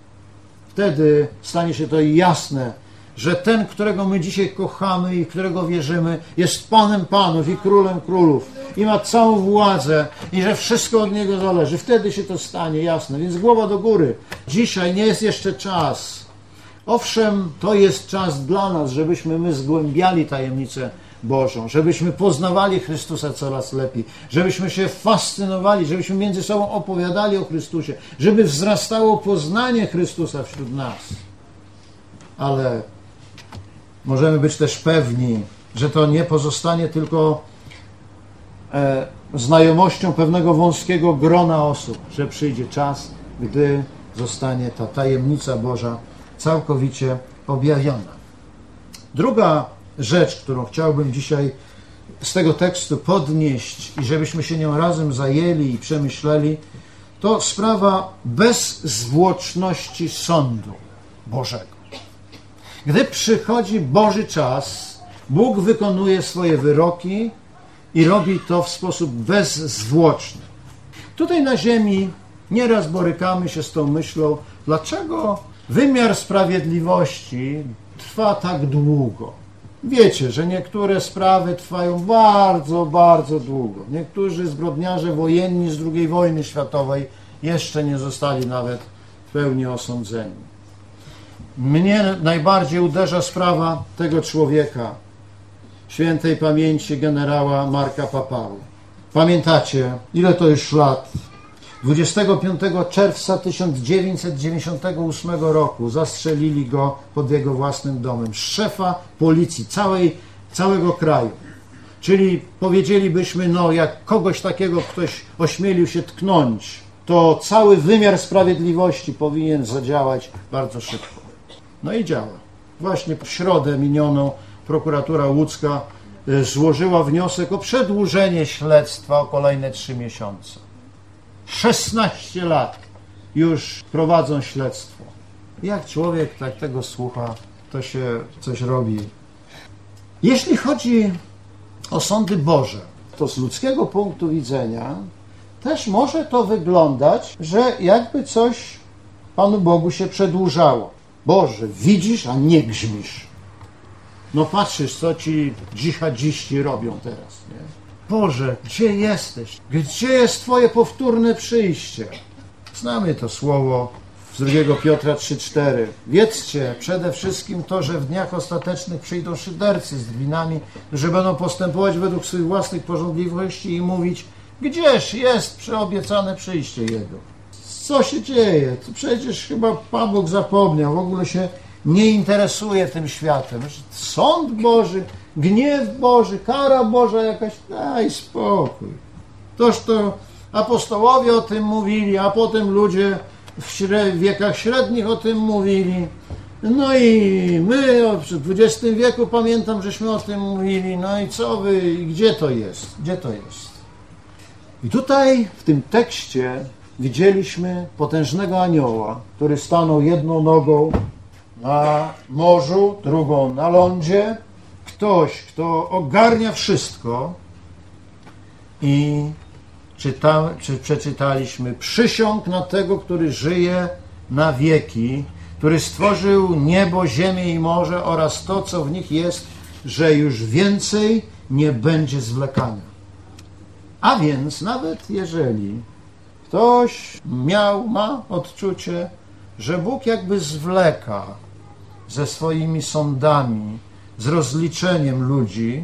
Wtedy stanie się to jasne, że ten, którego my dzisiaj kochamy i którego wierzymy, jest Panem Panów i Królem Królów i ma całą władzę i że wszystko od Niego zależy. Wtedy się to stanie jasne. Więc głowa do góry. Dzisiaj nie jest jeszcze czas. Owszem, to jest czas dla nas, żebyśmy my zgłębiali tajemnicę Bożą, żebyśmy poznawali Chrystusa coraz lepiej, żebyśmy się fascynowali, żebyśmy między sobą opowiadali o Chrystusie, żeby wzrastało poznanie Chrystusa wśród nas. Ale możemy być też pewni, że to nie pozostanie tylko e, znajomością pewnego wąskiego grona osób, że przyjdzie czas, gdy zostanie ta tajemnica Boża całkowicie objawiona. Druga rzecz, którą chciałbym dzisiaj z tego tekstu podnieść i żebyśmy się nią razem zajęli i przemyśleli, to sprawa bezzwłoczności sądu Bożego. Gdy przychodzi Boży czas, Bóg wykonuje swoje wyroki i robi to w sposób bezzwłoczny. Tutaj na ziemi nieraz borykamy się z tą myślą, dlaczego wymiar sprawiedliwości trwa tak długo. Wiecie, że niektóre sprawy trwają bardzo, bardzo długo. Niektórzy zbrodniarze wojenni z drugiej wojny światowej jeszcze nie zostali nawet w pełni osądzeni. Mnie najbardziej uderza sprawa tego człowieka, świętej pamięci generała Marka Papały. Pamiętacie, ile to już lat? dwudziestego piątego czerwca tysiąc dziewięćset dziewięćdziesiątego ósmego roku zastrzelili go pod jego własnym domem. Szefa policji całej, całego kraju. Czyli powiedzielibyśmy, no jak kogoś takiego ktoś ośmielił się tknąć, to cały wymiar sprawiedliwości powinien zadziałać bardzo szybko. No i działa. Właśnie w środę minioną prokuratura łódzka złożyła wniosek o przedłużenie śledztwa o kolejne trzy miesiące. szesnaście lat już prowadzą śledztwo. Jak człowiek tak tego słucha, to się coś robi. Jeśli chodzi o sądy Boże, to z ludzkiego punktu widzenia też może to wyglądać, że jakby coś Panu Bogu się przedłużało. Boże, widzisz, a nie grzmisz. No patrzysz, co ci dżihadziści robią teraz, nie? Boże, gdzie jesteś? Gdzie jest Twoje powtórne przyjście? Znamy to słowo z drugiego Piotra trzy cztery. Wiedzcie przede wszystkim to, że w dniach ostatecznych przyjdą szydercy z drwinami, że będą postępować według swoich własnych pożądliwości i mówić, gdzież jest przyobiecane przyjście Jego? Co się dzieje? To przecież chyba Pan Bóg zapomniał, w ogóle się nie interesuje tym światem. Sąd Boży, gniew Boży, kara Boża jakaś, daj spokój. Toż to apostołowie o tym mówili, a potem ludzie w wiekach średnich o tym mówili. No i my w dwudziestym wieku pamiętam, żeśmy o tym mówili. No i co wy, gdzie to jest? Gdzie to jest? I tutaj w tym tekście widzieliśmy potężnego anioła, który stanął jedną nogą na morzu, drugą na lądzie. Ktoś, kto ogarnia wszystko. I czyta, czy przeczytaliśmy, przysiąg na tego, który żyje na wieki, który stworzył niebo, ziemię i morze oraz to, co w nich jest, że już więcej nie będzie zwlekania. A więc nawet jeżeli ktoś miał, ma odczucie, że Bóg jakby zwleka ze swoimi sądami, z rozliczeniem ludzi,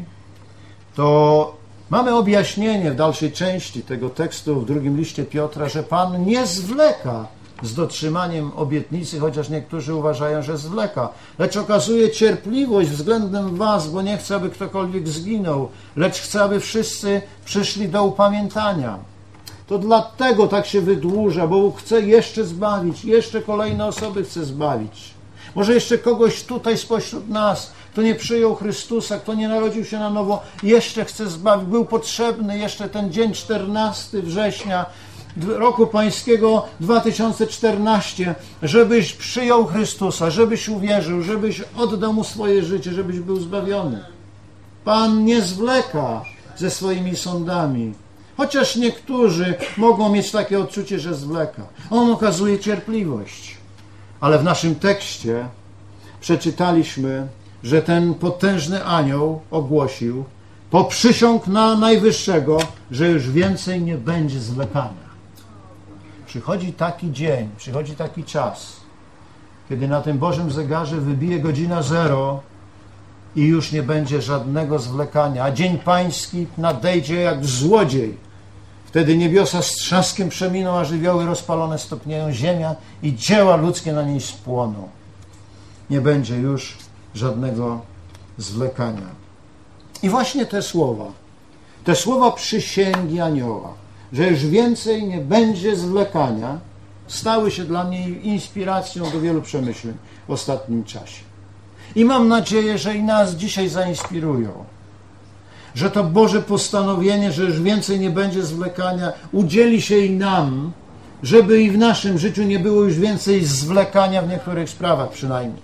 to mamy objaśnienie w dalszej części tego tekstu w drugim liście Piotra, że Pan nie zwleka z dotrzymaniem obietnicy, chociaż niektórzy uważają, że zwleka, lecz okazuje cierpliwość względem was, bo nie chce, aby ktokolwiek zginął, lecz chce, aby wszyscy przyszli do upamiętania. To dlatego tak się wydłuża, bo Bóg chce jeszcze zbawić, jeszcze kolejne osoby chce zbawić. Może jeszcze kogoś tutaj spośród nas, kto nie przyjął Chrystusa, kto nie narodził się na nowo, jeszcze chce zbawić. Był potrzebny jeszcze ten dzień czternastego września roku pańskiego dwa tysiące czternastego, żebyś przyjął Chrystusa, żebyś uwierzył, żebyś oddał Mu swoje życie, żebyś był zbawiony. Pan nie zwleka ze swoimi sądami. Chociaż niektórzy mogą mieć takie odczucie, że zwleka. On okazuje cierpliwość. Ale w naszym tekście przeczytaliśmy, że ten potężny anioł ogłosił, poprzysiągł na Najwyższego, że już więcej nie będzie zwlekania. Przychodzi taki dzień, przychodzi taki czas, kiedy na tym Bożym zegarze wybije godzina zero i już nie będzie żadnego zwlekania, a dzień pański nadejdzie jak złodziej. Wtedy niebiosa z trzaskiem przeminą, a żywioły rozpalone stopnieją, ziemia i dzieła ludzkie na niej spłoną. Nie będzie już żadnego zwlekania. I właśnie te słowa, te słowa przysięgi anioła, że już więcej nie będzie zwlekania, stały się dla mnie inspiracją do wielu przemyśleń w ostatnim czasie. I mam nadzieję, że i nas dzisiaj zainspirują. Że to Boże postanowienie, że już więcej nie będzie zwlekania, udzieli się i nam, żeby i w naszym życiu nie było już więcej zwlekania w niektórych sprawach przynajmniej.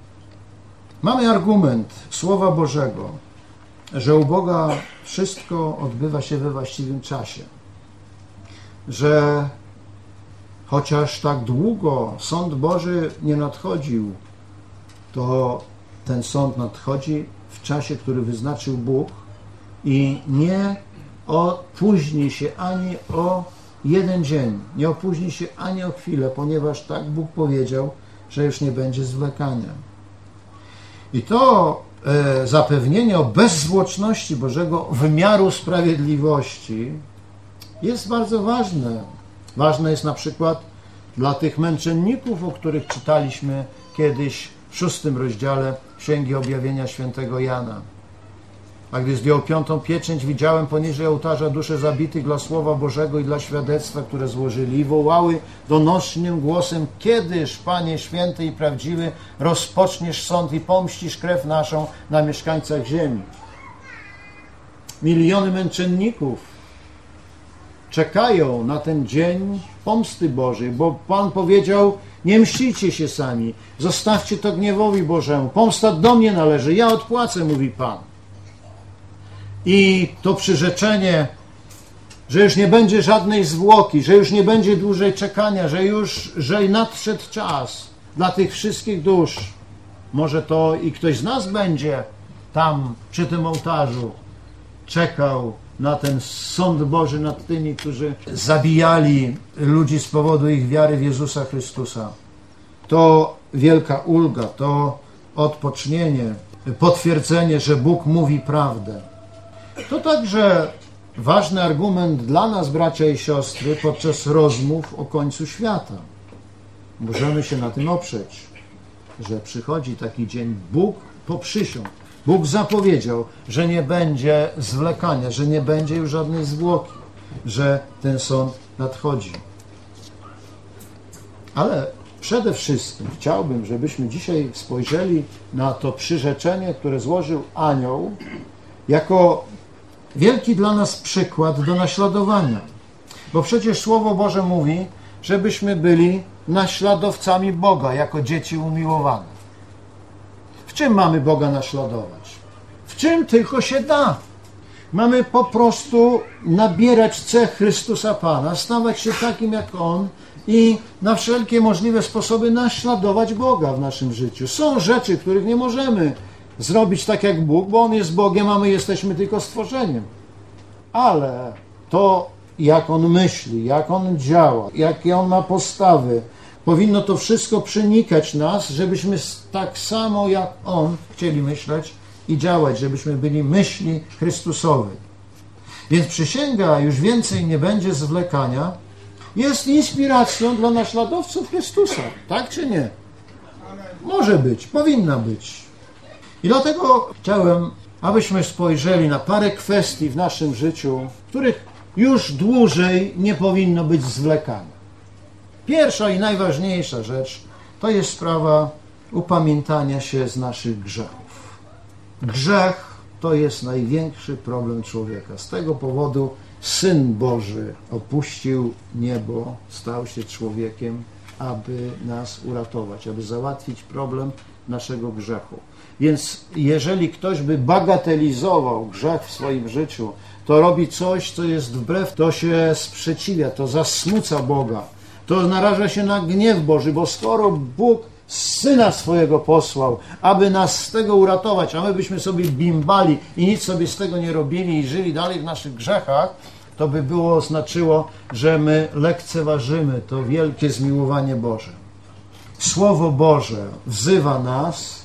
Mamy argument Słowa Bożego, że u Boga wszystko odbywa się we właściwym czasie. Że chociaż tak długo sąd Boży nie nadchodził, to ten sąd nadchodzi w czasie, który wyznaczył Bóg i nie opóźni się ani o jeden dzień, nie opóźni się ani o chwilę, ponieważ tak Bóg powiedział, że już nie będzie zwlekania. I to e, zapewnienie o bezzwłoczności Bożego wymiaru sprawiedliwości jest bardzo ważne. Ważne jest na przykład dla tych męczenników, o których czytaliśmy kiedyś w szóstym rozdziale Księgi Objawienia świętego Jana. A gdy zdjął piątą pieczęć, widziałem poniżej ołtarza dusze zabitych dla Słowa Bożego i dla świadectwa, które złożyli, i wołały donośnym głosem: Kiedyż, Panie święty i prawdziwy, rozpoczniesz sąd i pomścisz krew naszą na mieszkańcach ziemi? Miliony męczenników czekają na ten dzień pomsty Bożej, bo Pan powiedział: nie mścicie się sami, zostawcie to gniewowi Bożemu, pomsta do mnie należy, ja odpłacę, mówi Pan. I to przyrzeczenie że już nie będzie żadnej zwłoki, że już nie będzie dłużej czekania, że już że nadszedł czas dla tych wszystkich dusz. Może to i ktoś z nas będzie tam przy tym ołtarzu czekał na ten sąd Boży nad tymi, którzy zabijali ludzi z powodu ich wiary w Jezusa Chrystusa. To wielka ulga, to odpocznienie, potwierdzenie, że Bóg mówi prawdę. To także ważny argument dla nas, bracia i siostry, podczas rozmów o końcu świata. Możemy się na tym oprzeć, że przychodzi taki dzień. Bóg poprzysiągł. Bóg zapowiedział, że nie będzie zwlekania, że nie będzie już żadnej zwłoki, że ten sąd nadchodzi. Ale przede wszystkim chciałbym, żebyśmy dzisiaj spojrzeli na to przyrzeczenie, które złożył anioł, jako wielki dla nas przykład do naśladowania. Bo przecież Słowo Boże mówi, żebyśmy byli naśladowcami Boga, jako dzieci umiłowane. W czym mamy Boga naśladować? W czym tylko się da. Mamy po prostu nabierać cech Chrystusa Pana, stawać się takim jak On i na wszelkie możliwe sposoby naśladować Boga w naszym życiu. Są rzeczy, których nie możemy zrobić tak jak Bóg, bo On jest Bogiem, a my jesteśmy tylko stworzeniem. Ale to, jak On myśli, jak On działa, jakie On ma postawy, powinno to wszystko przenikać nas, żebyśmy tak samo jak On chcieli myśleć i działać, żebyśmy byli myśli Chrystusowej. Więc przysięga już więcej nie będzie zwlekania, jest inspiracją dla naśladowców Chrystusa. Tak czy nie? Może być, powinna być. I dlatego chciałem, abyśmy spojrzeli na parę kwestii w naszym życiu, w których już dłużej nie powinno być zwlekania. Pierwsza i najważniejsza rzecz to jest sprawa upamiętania się z naszych grzechów. Grzech to jest największy problem człowieka. Z tego powodu Syn Boży opuścił niebo, stał się człowiekiem, aby nas uratować, aby załatwić problem naszego grzechu. Więc jeżeli ktoś by bagatelizował grzech w swoim życiu, to robi coś, co jest wbrew, to się sprzeciwia, to zasmuca Boga. To naraża się na gniew Boży, bo skoro Bóg Syna swojego posłał, aby nas z tego uratować, a my byśmy sobie bimbali i nic sobie z tego nie robili i żyli dalej w naszych grzechach, to by było znaczyło, że my lekceważymy to wielkie zmiłowanie Boże. Słowo Boże wzywa nas,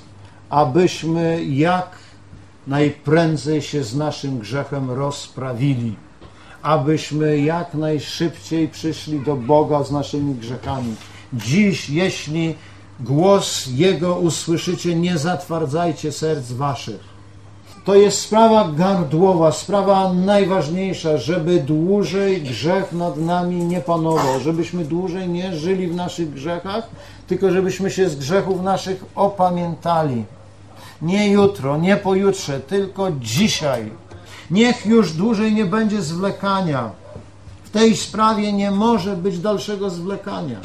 abyśmy jak najprędzej się z naszym grzechem rozprawili, abyśmy jak najszybciej przyszli do Boga z naszymi grzechami. Dziś, jeśli głos Jego usłyszycie, nie zatwardzajcie serc waszych. To jest sprawa gardłowa, sprawa najważniejsza, żeby dłużej grzech nad nami nie panował, żebyśmy dłużej nie żyli w naszych grzechach, tylko żebyśmy się z grzechów naszych opamiętali. Nie jutro, nie pojutrze, tylko dzisiaj. Niech już dłużej nie będzie zwlekania. W tej sprawie nie może być dalszego zwlekania.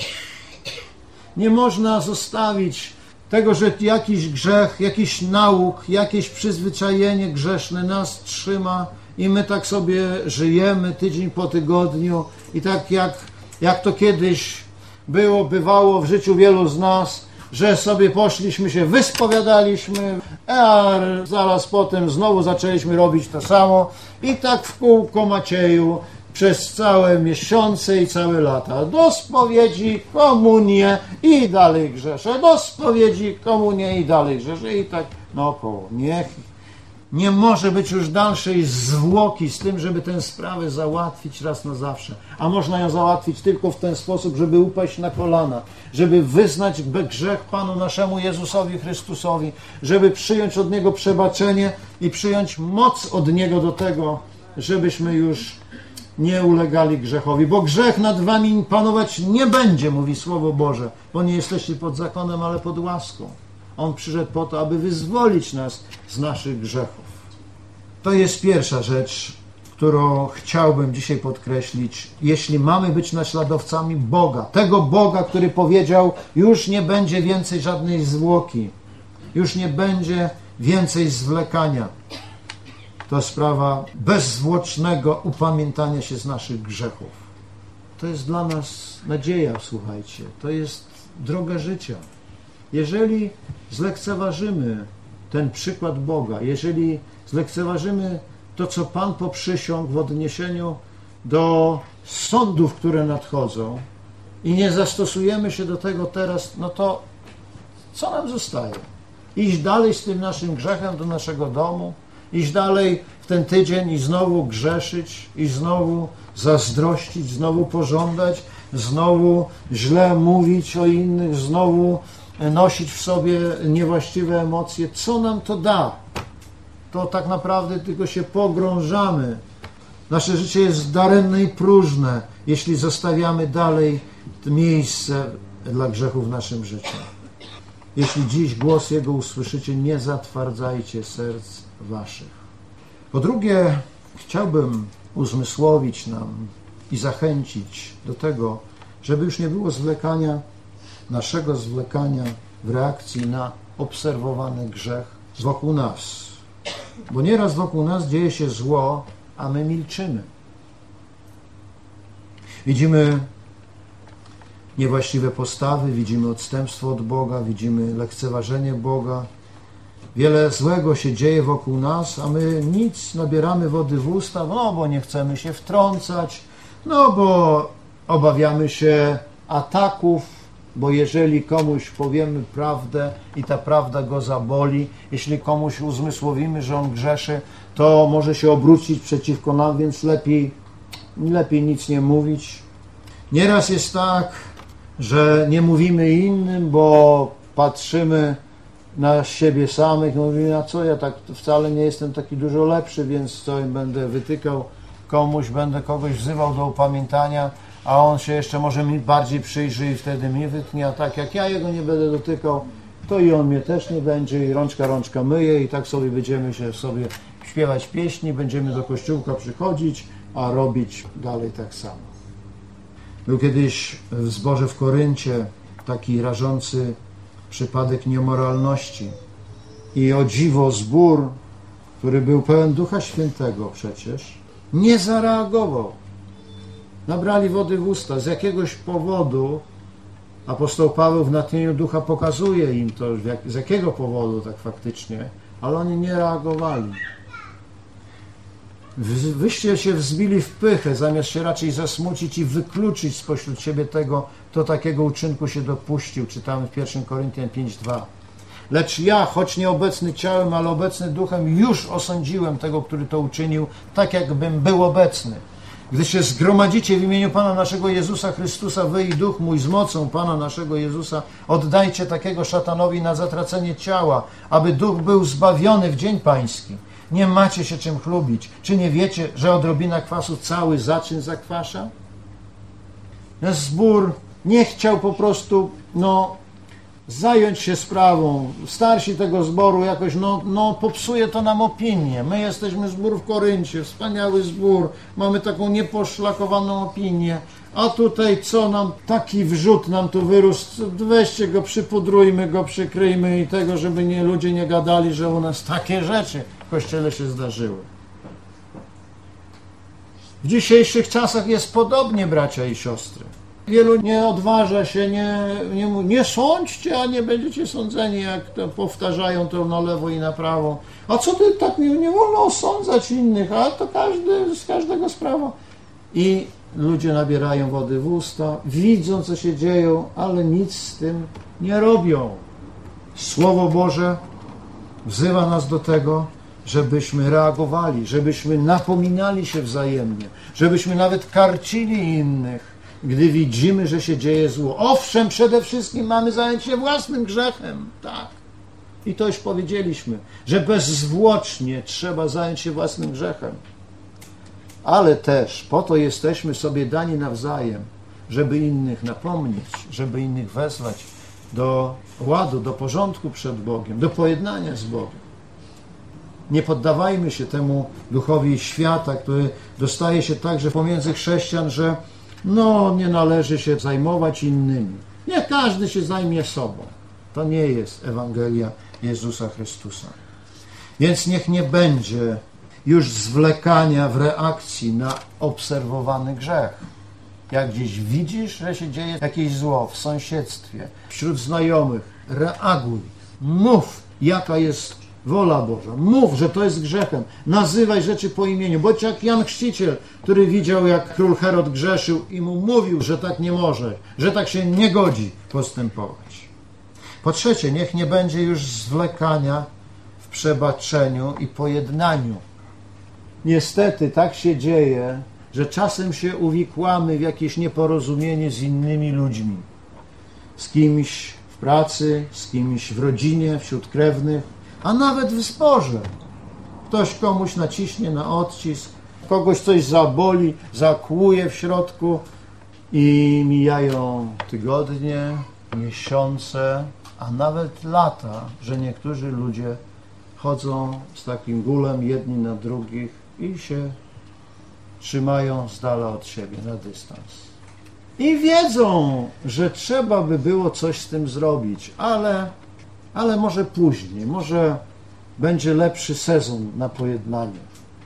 Nie można zostawić tego, że jakiś grzech, jakiś nauk, jakieś przyzwyczajenie grzeszne nas trzyma i my tak sobie żyjemy tydzień po tygodniu i tak jak, jak to kiedyś było, bywało w życiu wielu z nas, że sobie poszliśmy się, wyspowiadaliśmy, a zaraz potem znowu zaczęliśmy robić to samo i tak w kółko Macieju przez całe miesiące i całe lata. Do spowiedzi, komunię i dalej grzeszę. Do spowiedzi, komunię i dalej grzeszę. I tak naokoło. Niech nie może być już dalszej zwłoki z tym, żeby tę sprawę załatwić raz na zawsze. A można ją załatwić tylko w ten sposób, żeby upaść na kolana, żeby wyznać grzech Panu naszemu Jezusowi Chrystusowi, żeby przyjąć od Niego przebaczenie i przyjąć moc od Niego do tego, żebyśmy już nie ulegali grzechowi, bo grzech nad wami panować nie będzie, mówi Słowo Boże, bo nie jesteście pod zakonem, ale pod łaską. On przyszedł po to, aby wyzwolić nas z naszych grzechów. To jest pierwsza rzecz, którą chciałbym dzisiaj podkreślić. Jeśli mamy być naśladowcami Boga, tego Boga, który powiedział, już nie będzie więcej żadnej zwłoki, już nie będzie więcej zwlekania. to sprawa bezzwłocznego upamiętania się z naszych grzechów. To jest dla nas nadzieja, słuchajcie. To jest droga życia. Jeżeli zlekceważymy ten przykład Boga, jeżeli zlekceważymy to, co Pan poprzysiągł w odniesieniu do sądów, które nadchodzą i nie zastosujemy się do tego teraz, no to co nam zostaje? Iść dalej z tym naszym grzechem do naszego domu, iść dalej w ten tydzień i znowu grzeszyć, i znowu zazdrościć, znowu pożądać, znowu źle mówić o innych, znowu nosić w sobie niewłaściwe emocje. Co nam to da? To tak naprawdę tylko się pogrążamy. Nasze życie jest daremne i próżne, jeśli zostawiamy dalej miejsce dla grzechu w naszym życiu. Jeśli dziś głos Jego usłyszycie, nie zatwardzajcie serc waszych. Po drugie, chciałbym uzmysłowić nam i zachęcić do tego, żeby już nie było zwlekania, naszego zwlekania w reakcji na obserwowany grzech wokół nas. Bo nieraz wokół nas dzieje się zło, a my milczymy. Widzimy niewłaściwe postawy, widzimy odstępstwo od Boga, widzimy lekceważenie Boga. Wiele złego się dzieje wokół nas, a my nic, nabieramy wody w usta, no bo nie chcemy się wtrącać, no bo obawiamy się ataków, bo jeżeli komuś powiemy prawdę i ta prawda go zaboli, jeśli komuś uzmysłowimy, że on grzeszy, to może się obrócić przeciwko nam, więc lepiej, lepiej nic nie mówić. Nieraz jest tak, że nie mówimy innym, bo patrzymy na siebie samych, mówimy, a co ja tak wcale nie jestem taki dużo lepszy, więc co będę wytykał komuś, będę kogoś wzywał do upamiętania, a on się jeszcze może mi bardziej przyjrzy i wtedy mnie wytnie, a tak jak ja jego nie będę dotykał, to i on mnie też nie będzie i rączka rączka myje i tak sobie będziemy się sobie śpiewać pieśni, będziemy do kościółka przychodzić, a robić dalej tak samo. Był kiedyś w zborze w Koryncie taki rażący przypadek niemoralności i o dziwo zbór, który był pełen Ducha Świętego przecież, nie zareagował. Nabrali wody w usta. Z jakiegoś powodu apostoł Paweł w natchnieniu Ducha pokazuje im to, z jakiego powodu tak faktycznie, ale oni nie reagowali. Wyście się wzbili w pychę, zamiast się raczej zasmucić i wykluczyć spośród siebie tego, kto takiego uczynku się dopuścił. Czytamy w pierwszym Koryntian pięć dwa. Lecz ja, choć nieobecny ciałem, ale obecny duchem, już osądziłem tego, który to uczynił, tak jakbym był obecny. Gdy się zgromadzicie w imieniu Pana naszego Jezusa Chrystusa, wy i duch mój z mocą Pana naszego Jezusa, oddajcie takiego szatanowi na zatracenie ciała, aby duch był zbawiony w dzień pański. Nie macie się czym chlubić. Czy nie wiecie, że odrobina kwasu cały zaczyn zakwasza? Nasz zbór nie chciał po prostu no, zająć się sprawą. Starsi tego zboru jakoś no, no, popsuje to nam opinię. My jesteśmy zbór w Koryncie, wspaniały zbór, mamy taką nieposzlakowaną opinię. A tutaj co nam, taki wrzód nam tu wyrósł, weźcie go, przypudrujmy go, przykryjmy i tego, żeby nie, ludzie nie gadali, że u nas takie rzeczy w Kościele się zdarzyły. W dzisiejszych czasach jest podobnie, bracia i siostry. Wielu nie odważa się, nie, nie, nie sądźcie, a nie będziecie sądzeni, jak to powtarzają to na lewo i na prawo. A co ty tak nie, nie wolno osądzać innych, a to każdy, z każdego sprawa. I ludzie nabierają wody w usta, widzą, co się dzieje, ale nic z tym nie robią. Słowo Boże wzywa nas do tego, żebyśmy reagowali, żebyśmy napominali się wzajemnie, żebyśmy nawet karcili innych, gdy widzimy, że się dzieje zło. Owszem, przede wszystkim mamy zająć się własnym grzechem, tak. I to już powiedzieliśmy, że bezzwłocznie trzeba zająć się własnym grzechem. Ale też po to jesteśmy sobie dani nawzajem, żeby innych napomnieć, żeby innych wezwać do ładu, do porządku przed Bogiem, do pojednania z Bogiem. Nie poddawajmy się temu duchowi świata, który dostaje się także pomiędzy chrześcijan, że no nie należy się zajmować innymi. Niech każdy się zajmie sobą. To nie jest Ewangelia Jezusa Chrystusa. Więc niech nie będzie już zwlekania w reakcji na obserwowany grzech. Jak gdzieś widzisz, że się dzieje jakieś zło w sąsiedztwie, wśród znajomych, reaguj. Mów, jaka jest wola Boża. Mów, że to jest grzechem. Nazywaj rzeczy po imieniu. Bądź jak Jan Chrzciciel, który widział, jak król Herod grzeszył i mu mówił, że tak nie może, że tak się nie godzi postępować. Po trzecie, niech nie będzie już zwlekania w przebaczeniu i pojednaniu. Niestety tak się dzieje, że czasem się uwikłamy w jakieś nieporozumienie z innymi ludźmi. Z kimś w pracy, z kimś w rodzinie, wśród krewnych, a nawet w zborze. Ktoś komuś naciśnie na odcisk, kogoś coś zaboli, zakłuje w środku i mijają tygodnie, miesiące, a nawet lata, że niektórzy ludzie chodzą z takim gulem jedni na drugich i się trzymają z dala od siebie, na dystans. I wiedzą, że trzeba by było coś z tym zrobić, ale, ale może później, może będzie lepszy sezon na pojednanie.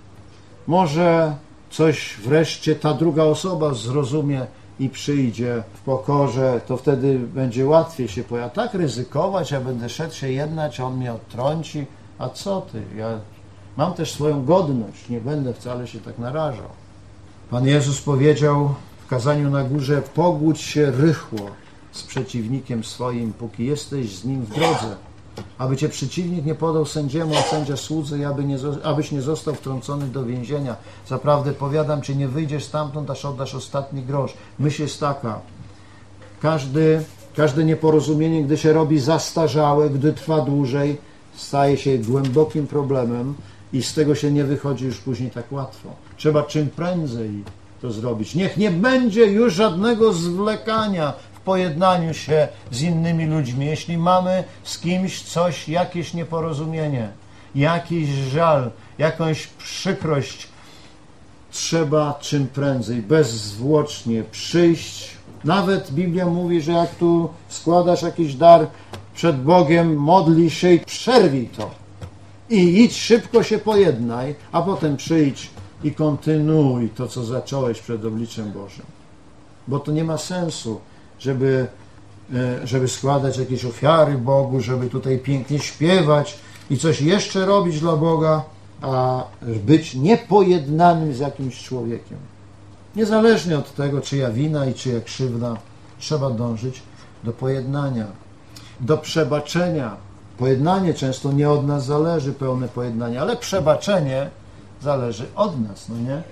Może coś wreszcie ta druga osoba zrozumie i przyjdzie w pokorze, to wtedy będzie łatwiej się pojechać. Tak ryzykować, ja będę szedł się jednać, on mnie odtrąci, a co ty? Ja mam też swoją godność, nie będę wcale się tak narażał. Pan Jezus powiedział w kazaniu na górze: pogódź się rychło z przeciwnikiem swoim, póki jesteś z nim w drodze, aby cię przeciwnik nie podał sędziemu, a sędzia słudzy, i aby nie, abyś nie został wtrącony do więzienia. Zaprawdę powiadam ci, nie wyjdziesz stamtąd, aż oddasz ostatni grosz. Myśl jest taka: każdy, każde nieporozumienie, gdy się robi zastarzałe, gdy trwa dłużej, staje się głębokim problemem i z tego się nie wychodzi już później tak łatwo. Trzeba czym prędzej to zrobić. Niech nie będzie już żadnego zwlekania w pojednaniu się z innymi ludźmi. Jeśli mamy z kimś coś, jakieś nieporozumienie, jakiś żal, jakąś przykrość, trzeba czym prędzej, bezzwłocznie przyjść. Nawet Biblia mówi, że jak tu składasz jakiś dar przed Bogiem, modli się i przerwij to. I idź szybko się pojednaj, a potem przyjdź i kontynuuj to, co zacząłeś przed obliczem Bożym. Bo to nie ma sensu, żeby, żeby składać jakieś ofiary Bogu, żeby tutaj pięknie śpiewać i coś jeszcze robić dla Boga, a być niepojednanym z jakimś człowiekiem. Niezależnie od tego, czyja wina i czyja krzywda, trzeba dążyć do pojednania, do przebaczenia. Pojednanie często nie od nas zależy, pełne pojednanie, ale przebaczenie zależy od nas, no nie?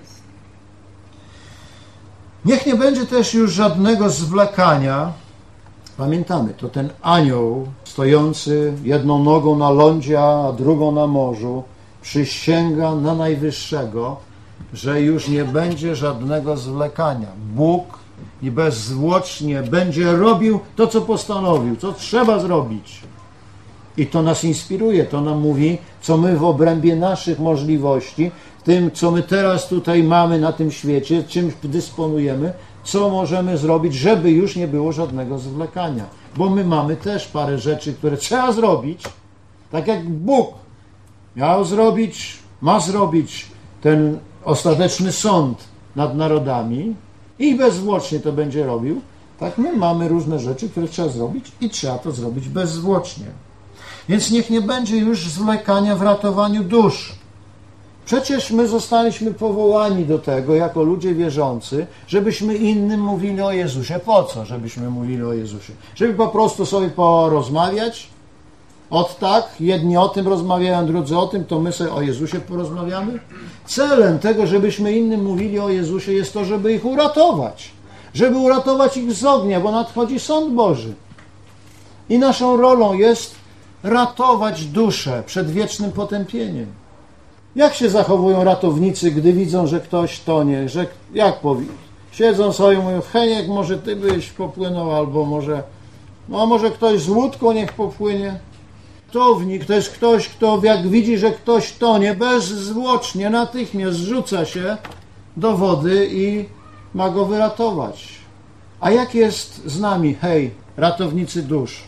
Niech nie będzie też już żadnego zwlekania. Pamiętamy, to ten anioł stojący jedną nogą na lądzie, a drugą na morzu przysięga na Najwyższego, że już nie będzie żadnego zwlekania. Bóg i bezzwłocznie będzie robił to, co postanowił, co trzeba zrobić. I to nas inspiruje, to nam mówi, co my w obrębie naszych możliwości, tym, co my teraz tutaj mamy na tym świecie, czym dysponujemy, co możemy zrobić, żeby już nie było żadnego zwlekania. Bo my mamy też parę rzeczy, które trzeba zrobić, tak jak Bóg miał zrobić, ma zrobić ten ostateczny sąd nad narodami i bezzwłocznie to będzie robił, tak my mamy różne rzeczy, które trzeba zrobić i trzeba to zrobić bezzwłocznie. Więc niech nie będzie już zwlekania w ratowaniu dusz. Przecież my zostaliśmy powołani do tego, jako ludzie wierzący, żebyśmy innym mówili o Jezusie. Po co, żebyśmy mówili o Jezusie? Żeby po prostu sobie porozmawiać? Od tak, jedni o tym rozmawiają, drudzy o tym, to my sobie o Jezusie porozmawiamy? Celem tego, żebyśmy innym mówili o Jezusie, jest to, żeby ich uratować. Żeby uratować ich z ognia, bo nadchodzi sąd Boży. I naszą rolą jest ratować duszę przed wiecznym potępieniem. Jak się zachowują ratownicy, gdy widzą, że ktoś tonie? Że, jak powie? Siedzą sobie i mówią: Heniek, może ty byś popłynął, albo może, no może ktoś z łódką niech popłynie. Ratownik to jest ktoś, kto jak widzi, że ktoś tonie, bezzwłocznie, natychmiast rzuca się do wody i ma go wyratować. A jak jest z nami, hej, ratownicy dusz?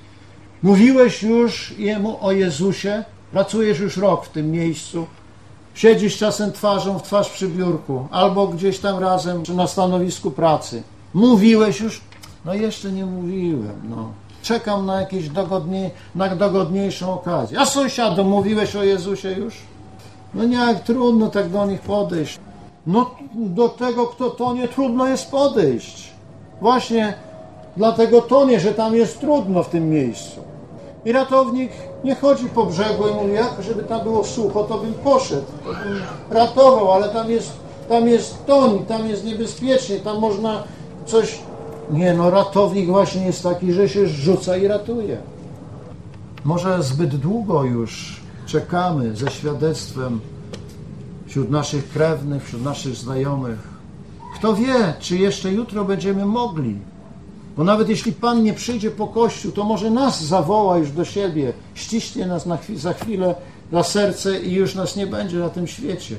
Mówiłeś już jemu o Jezusie? Pracujesz już rok w tym miejscu Siedzisz czasem twarzą w twarz przy biurku, albo gdzieś tam razem na stanowisku pracy. Mówiłeś już? No jeszcze nie mówiłem, no. Czekam na jakieś dogodniej, na dogodniejszą okazję. A sąsiadom mówiłeś o Jezusie już? No nie, jak trudno tak do nich podejść. No do tego, kto tonie, trudno jest podejść. Właśnie dlatego tonie, że tam jest trudno w tym miejscu. I ratownik nie chodzi po brzegu i mówi, jak żeby tam było sucho, to bym poszedł, to bym ratował, ale tam jest, tam jest toń, tam jest niebezpiecznie, tam można coś... Nie, no ratownik właśnie jest taki, że się rzuca i ratuje. Może zbyt długo już czekamy ze świadectwem wśród naszych krewnych, wśród naszych znajomych. Kto wie, czy jeszcze jutro będziemy mogli. Bo nawet jeśli Pan nie przyjdzie po Kościół, to może nas zawoła już do siebie, ściśnie nas na chwil, za chwilę za serce i już nas nie będzie na tym świecie.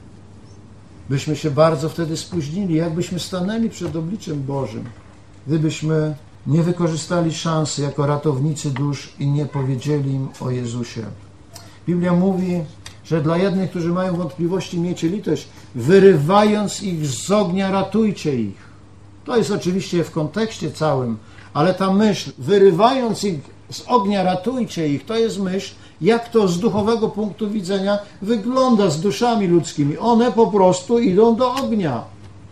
Byśmy się bardzo wtedy spóźnili, jakbyśmy stanęli przed obliczem Bożym, gdybyśmy nie wykorzystali szansy jako ratownicy dusz i nie powiedzieli im o Jezusie. Biblia mówi, że dla jednych, którzy mają wątpliwości, miejcie litość, wyrywając ich z ognia, ratujcie ich. To jest oczywiście w kontekście całym, ale ta myśl, wyrywając ich z ognia, ratujcie ich, to jest myśl, jak to z duchowego punktu widzenia wygląda z duszami ludzkimi. One po prostu idą do ognia.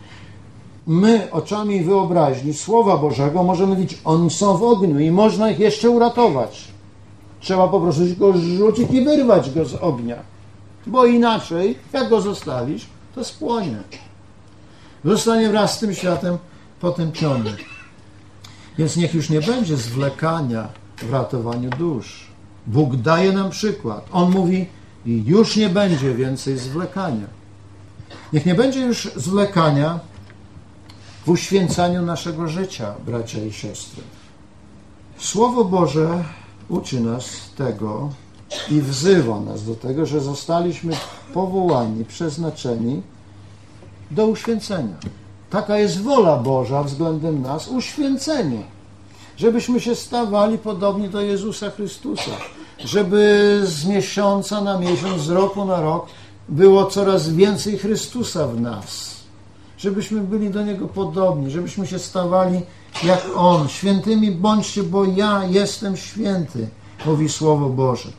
My oczami wyobraźni Słowa Bożego możemy widzieć, oni są w ogniu i można ich jeszcze uratować. Trzeba po prostu go rzucić i wyrwać go z ognia. Bo inaczej, jak go zostawisz, to spłonie. Zostanie wraz z tym światem potępiony. Więc niech już nie będzie zwlekania w ratowaniu dusz. Bóg daje nam przykład. On mówi, już nie będzie więcej zwlekania. Niech nie będzie już zwlekania w uświęcaniu naszego życia, bracia i siostry. Słowo Boże uczy nas tego i wzywa nas do tego, że zostaliśmy powołani, przeznaczeni do uświęcenia. Taka jest wola Boża względem nas, uświęcenie. Żebyśmy się stawali podobni do Jezusa Chrystusa. Żeby z miesiąca na miesiąc, z roku na rok było coraz więcej Chrystusa w nas. Żebyśmy byli do Niego podobni, żebyśmy się stawali jak On. Świętymi bądźcie, bo ja jestem święty, mówi Słowo Boże.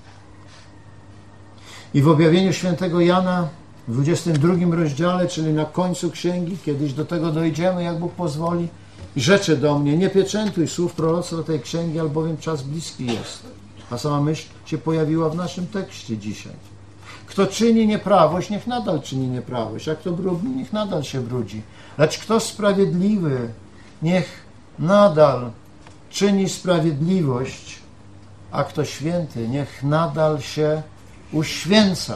I w objawieniu świętego Jana w dwudziestym drugim rozdziale, czyli na końcu księgi, kiedyś do tego dojdziemy, jak Bóg pozwoli, rzecze do mnie, nie pieczętuj słów proroctwa tej księgi, albowiem czas bliski jest. A sama myśl się pojawiła w naszym tekście dzisiaj. Kto czyni nieprawość, niech nadal czyni nieprawość, a kto brudny, niech nadal się brudzi. Lecz kto sprawiedliwy, niech nadal czyni sprawiedliwość, a kto święty, niech nadal się uświęca.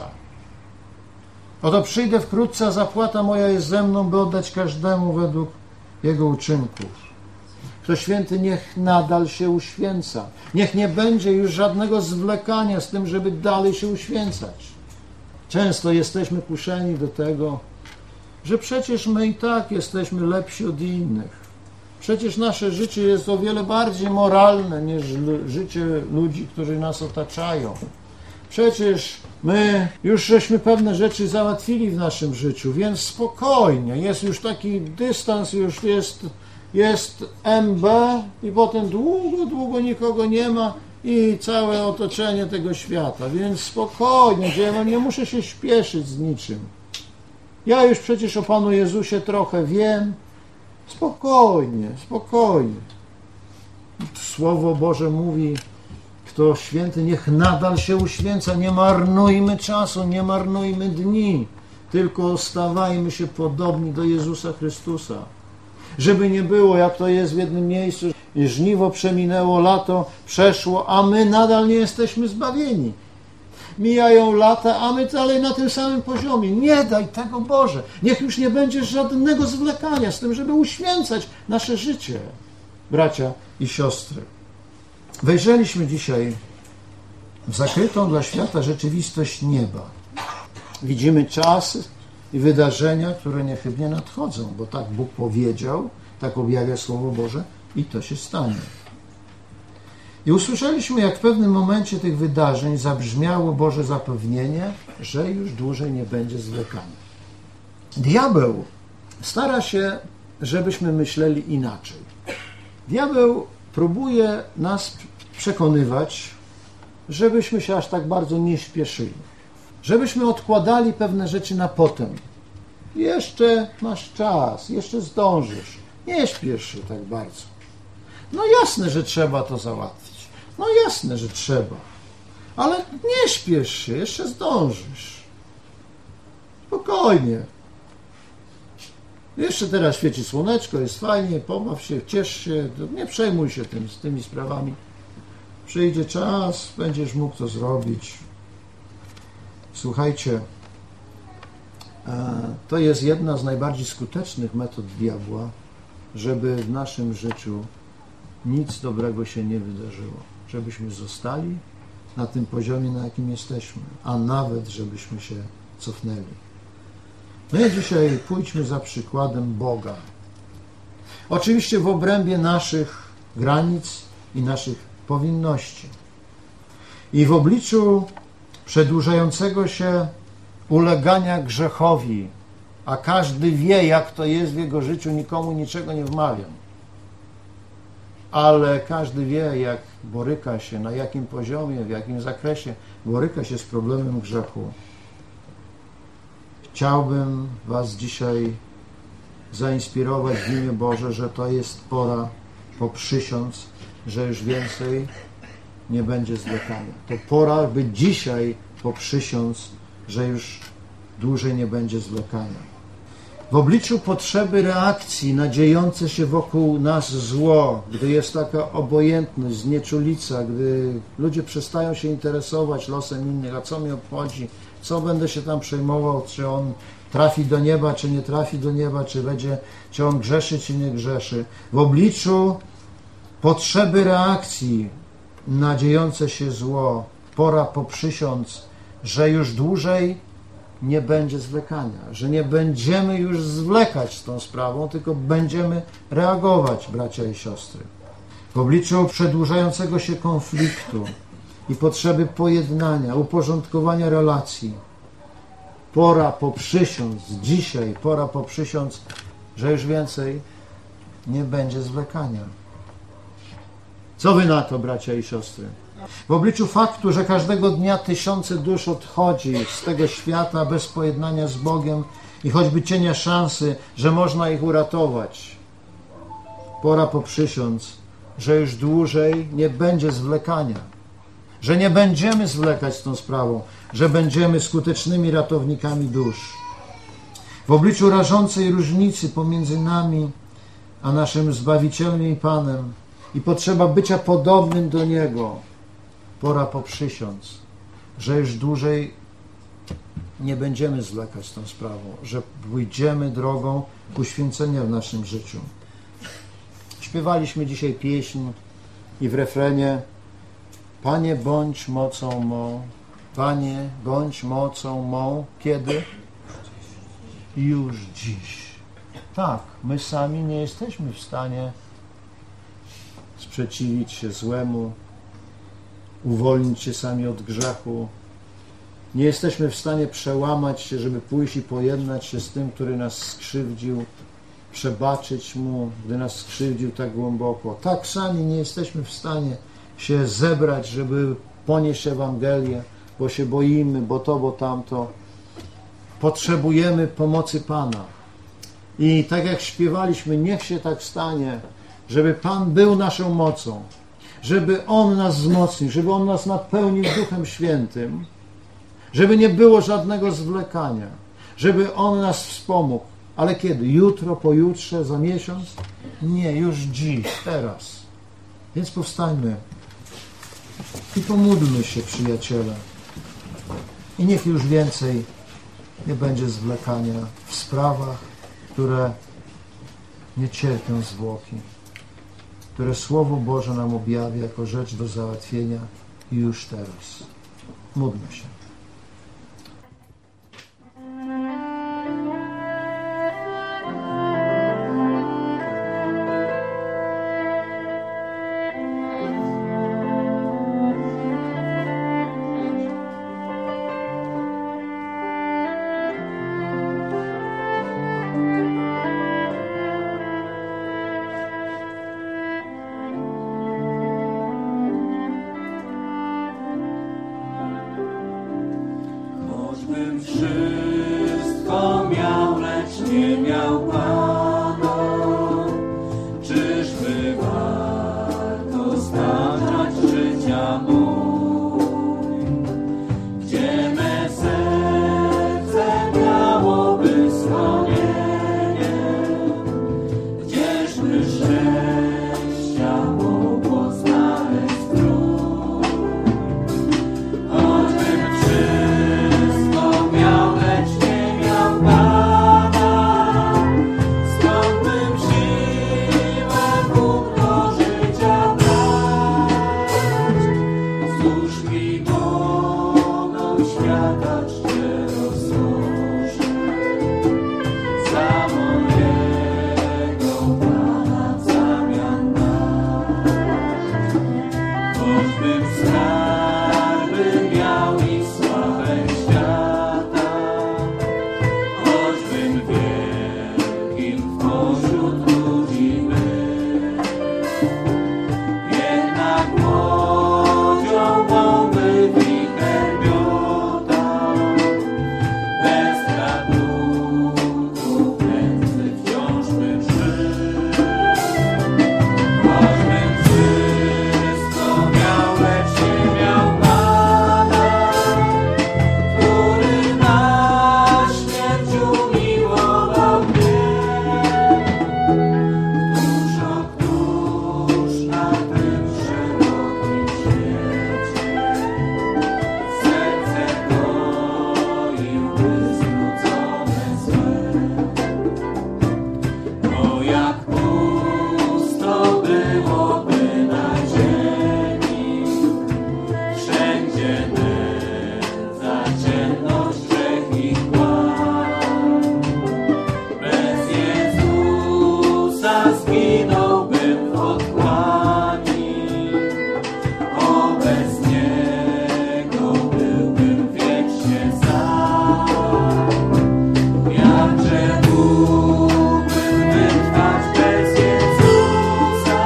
Oto przyjdę wkrótce, a zapłata moja jest ze mną, by oddać każdemu według jego uczynków. Kto święty, niech nadal się uświęca. Niech nie będzie już żadnego zwlekania z tym, żeby dalej się uświęcać. Często jesteśmy kuszeni do tego, że przecież my i tak jesteśmy lepsi od innych. Przecież nasze życie jest o wiele bardziej moralne niż życie ludzi, którzy nas otaczają. Przecież my już żeśmy pewne rzeczy załatwili w naszym życiu, więc spokojnie, jest już taki dystans, już jest, jest M B i potem długo, długo nikogo nie ma i całe otoczenie tego świata, więc spokojnie, ja nie muszę się śpieszyć z niczym. Ja już przecież o Panu Jezusie trochę wiem, spokojnie, spokojnie. Słowo Boże mówi, kto święty, niech nadal się uświęca. Nie marnujmy czasu, nie marnujmy dni, tylko stawajmy się podobni do Jezusa Chrystusa. Żeby nie było, jak to jest w jednym miejscu, i żniwo przeminęło, lato przeszło, a my nadal nie jesteśmy zbawieni. Mijają lata, a my dalej na tym samym poziomie. Nie daj tego, Boże. Niech już nie będzie żadnego zwlekania z tym, żeby uświęcać nasze życie, bracia i siostry. Wejrzeliśmy dzisiaj w zakrytą dla świata rzeczywistość nieba. Widzimy czasy i wydarzenia, które niechybnie nadchodzą, bo tak Bóg powiedział, tak objawia Słowo Boże i to się stanie. I usłyszeliśmy, jak w pewnym momencie tych wydarzeń zabrzmiało Boże zapewnienie, że już dłużej nie będzie zwlekania. Diabeł stara się, żebyśmy myśleli inaczej. Diabeł próbuje nas przekonywać, żebyśmy się aż tak bardzo nie śpieszyli. Żebyśmy odkładali pewne rzeczy na potem. Jeszcze masz czas, jeszcze zdążysz. Nie śpiesz się tak bardzo. No jasne, że trzeba to załatwić. No jasne, że trzeba. Ale nie śpiesz się, jeszcze zdążysz. Spokojnie. Jeszcze teraz świeci słoneczko, jest fajnie, pobaw się, ciesz się, nie przejmuj się tym, z tymi sprawami. Przyjdzie czas, będziesz mógł to zrobić. Słuchajcie, to jest jedna z najbardziej skutecznych metod diabła, żeby w naszym życiu nic dobrego się nie wydarzyło. Żebyśmy zostali na tym poziomie, na jakim jesteśmy, a nawet żebyśmy się cofnęli. My dzisiaj pójdźmy za przykładem Boga. Oczywiście w obrębie naszych granic i naszych powinności. I w obliczu przedłużającego się ulegania grzechowi, a każdy wie, jak to jest w jego życiu, nikomu niczego nie wmawiam. Ale każdy wie, jak boryka się, na jakim poziomie, w jakim zakresie boryka się z problemem grzechu. Chciałbym Was dzisiaj zainspirować w imię Boże, że to jest pora poprzysiąc, że już więcej nie będzie zwlekania. To pora, by dzisiaj poprzysiąc, że już dłużej nie będzie zwlekania. W obliczu potrzeby reakcji na dziejące się wokół nas zło, gdy jest taka obojętność, znieczulica, gdy ludzie przestają się interesować losem innych, a co mnie obchodzi, co będę się tam przejmował, czy on trafi do nieba, czy nie trafi do nieba, czy będzie, czy on grzeszy, czy nie grzeszy. W obliczu potrzeby reakcji na dziejące się zło, pora poprzysiąc, że już dłużej nie będzie zwlekania, że nie będziemy już zwlekać z tą sprawą, tylko będziemy reagować, bracia i siostry. W obliczu przedłużającego się konfliktu i potrzeby pojednania, uporządkowania relacji, pora poprzysiąc, dzisiaj pora poprzysiąc, że już więcej nie będzie zwlekania. Co wy na to, bracia i siostry? W obliczu faktu, że każdego dnia tysiące dusz odchodzi z tego świata bez pojednania z Bogiem i choćby cienia szansy, że można ich uratować, pora poprzysiąc, że już dłużej nie będzie zwlekania, że nie będziemy zwlekać z tą sprawą, że będziemy skutecznymi ratownikami dusz. W obliczu rażącej różnicy pomiędzy nami a naszym Zbawicielem i Panem i potrzeba bycia podobnym do Niego, pora poprzysiąc, że już dłużej nie będziemy zwlekać z tą sprawą, że pójdziemy drogą uświęcenia w naszym życiu. Śpiewaliśmy dzisiaj pieśń i w refrenie: Panie, bądź mocą mą, Panie, bądź mocą mą. Kiedy? Już dziś. Tak, my sami nie jesteśmy w stanie sprzeciwić się złemu, uwolnić się sami od grzechu. Nie jesteśmy w stanie przełamać się, żeby pójść i pojednać się z tym, który nas skrzywdził, przebaczyć mu, gdy nas skrzywdził tak głęboko. Tak sami nie jesteśmy w stanie się zebrać, żeby ponieść Ewangelię, bo się boimy, bo to, bo tamto. Potrzebujemy pomocy Pana. I tak jak śpiewaliśmy, niech się tak stanie, żeby Pan był naszą mocą, żeby On nas wzmocnił, żeby On nas napełnił Duchem Świętym, żeby nie było żadnego zwlekania, żeby On nas wspomógł. Ale kiedy? Jutro, pojutrze, za miesiąc? Nie, już dziś, teraz. Więc powstańmy i pomódlmy się, przyjaciele. I niech już więcej nie będzie zwlekania w sprawach, które nie cierpią zwłoki, które Słowo Boże nam objawia jako rzecz do załatwienia już teraz. Módlmy się. nie miał Pana, czyżby warto staczać życia mój, gdzie me serce miałoby schronienie, gdzieżby szczęścia mogło znaleźć dróg. Choćbym wszystko miał, lecz nie miał Pana, skąd bym siłę mógł do życia brać? Wzdłuż mi moną świata czcie rozkosze, za mojego Pana w zamian dać. Choćbym skarby miał i sławę świata, choćbym wielkim pośród ludzi był, jednak łodzią mą by wicher miotał, bez ratunku prędzej wciąż bym żył. Choćbym wszystko miał, lecz nie miał Pana, który na śmierć umiłował mnie. Któż, o któż na tym szerokim świecie serce goiłby znudzone złe? O, jak pusto byłoby na ziemi, wszędzie nędza, ciemność, grzech i kłam. Bez Jezusa zginąłbym w otchłani, o, bez Niego byłbym wiecznie sam. Jakże mógłbym wytrwać bez Jezusa,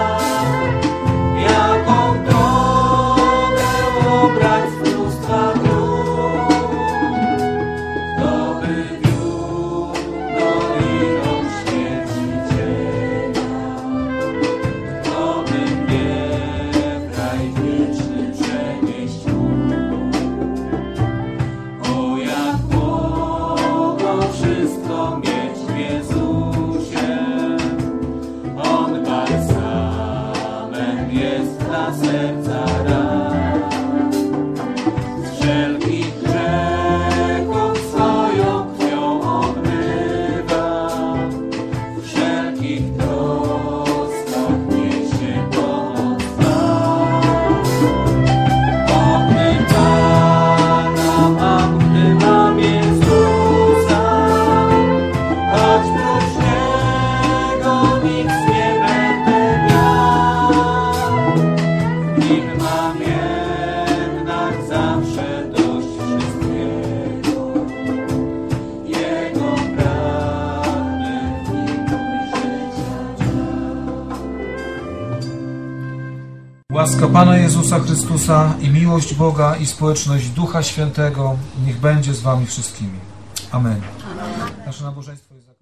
jaką drogę obrać z mnóstwa dróg? Kto by wiódł doliną śmierci cienia, kto by mnie w raj wieczny przenieść mógł? O, jak mogło wszystko mieć w Jezusie, On balsamem jest dla serca ran. Z wszelkich grzechów swoją krwią obmywa, w wszelkich troskach niesie pomoc nam. O, gdy Pana mam, gdy mam Jezusa, choć prócz Niego nic nie będę miał, w Nim mam jednak zawsze dość wszystkiego. Jego pragnę w Nim mój życia dział. Łaska Pana Jezusa Chrystusa i miłość Boga i społeczność Ducha Świętego niech będzie z wami wszystkimi. Amen. Nasze nabożeństwo jest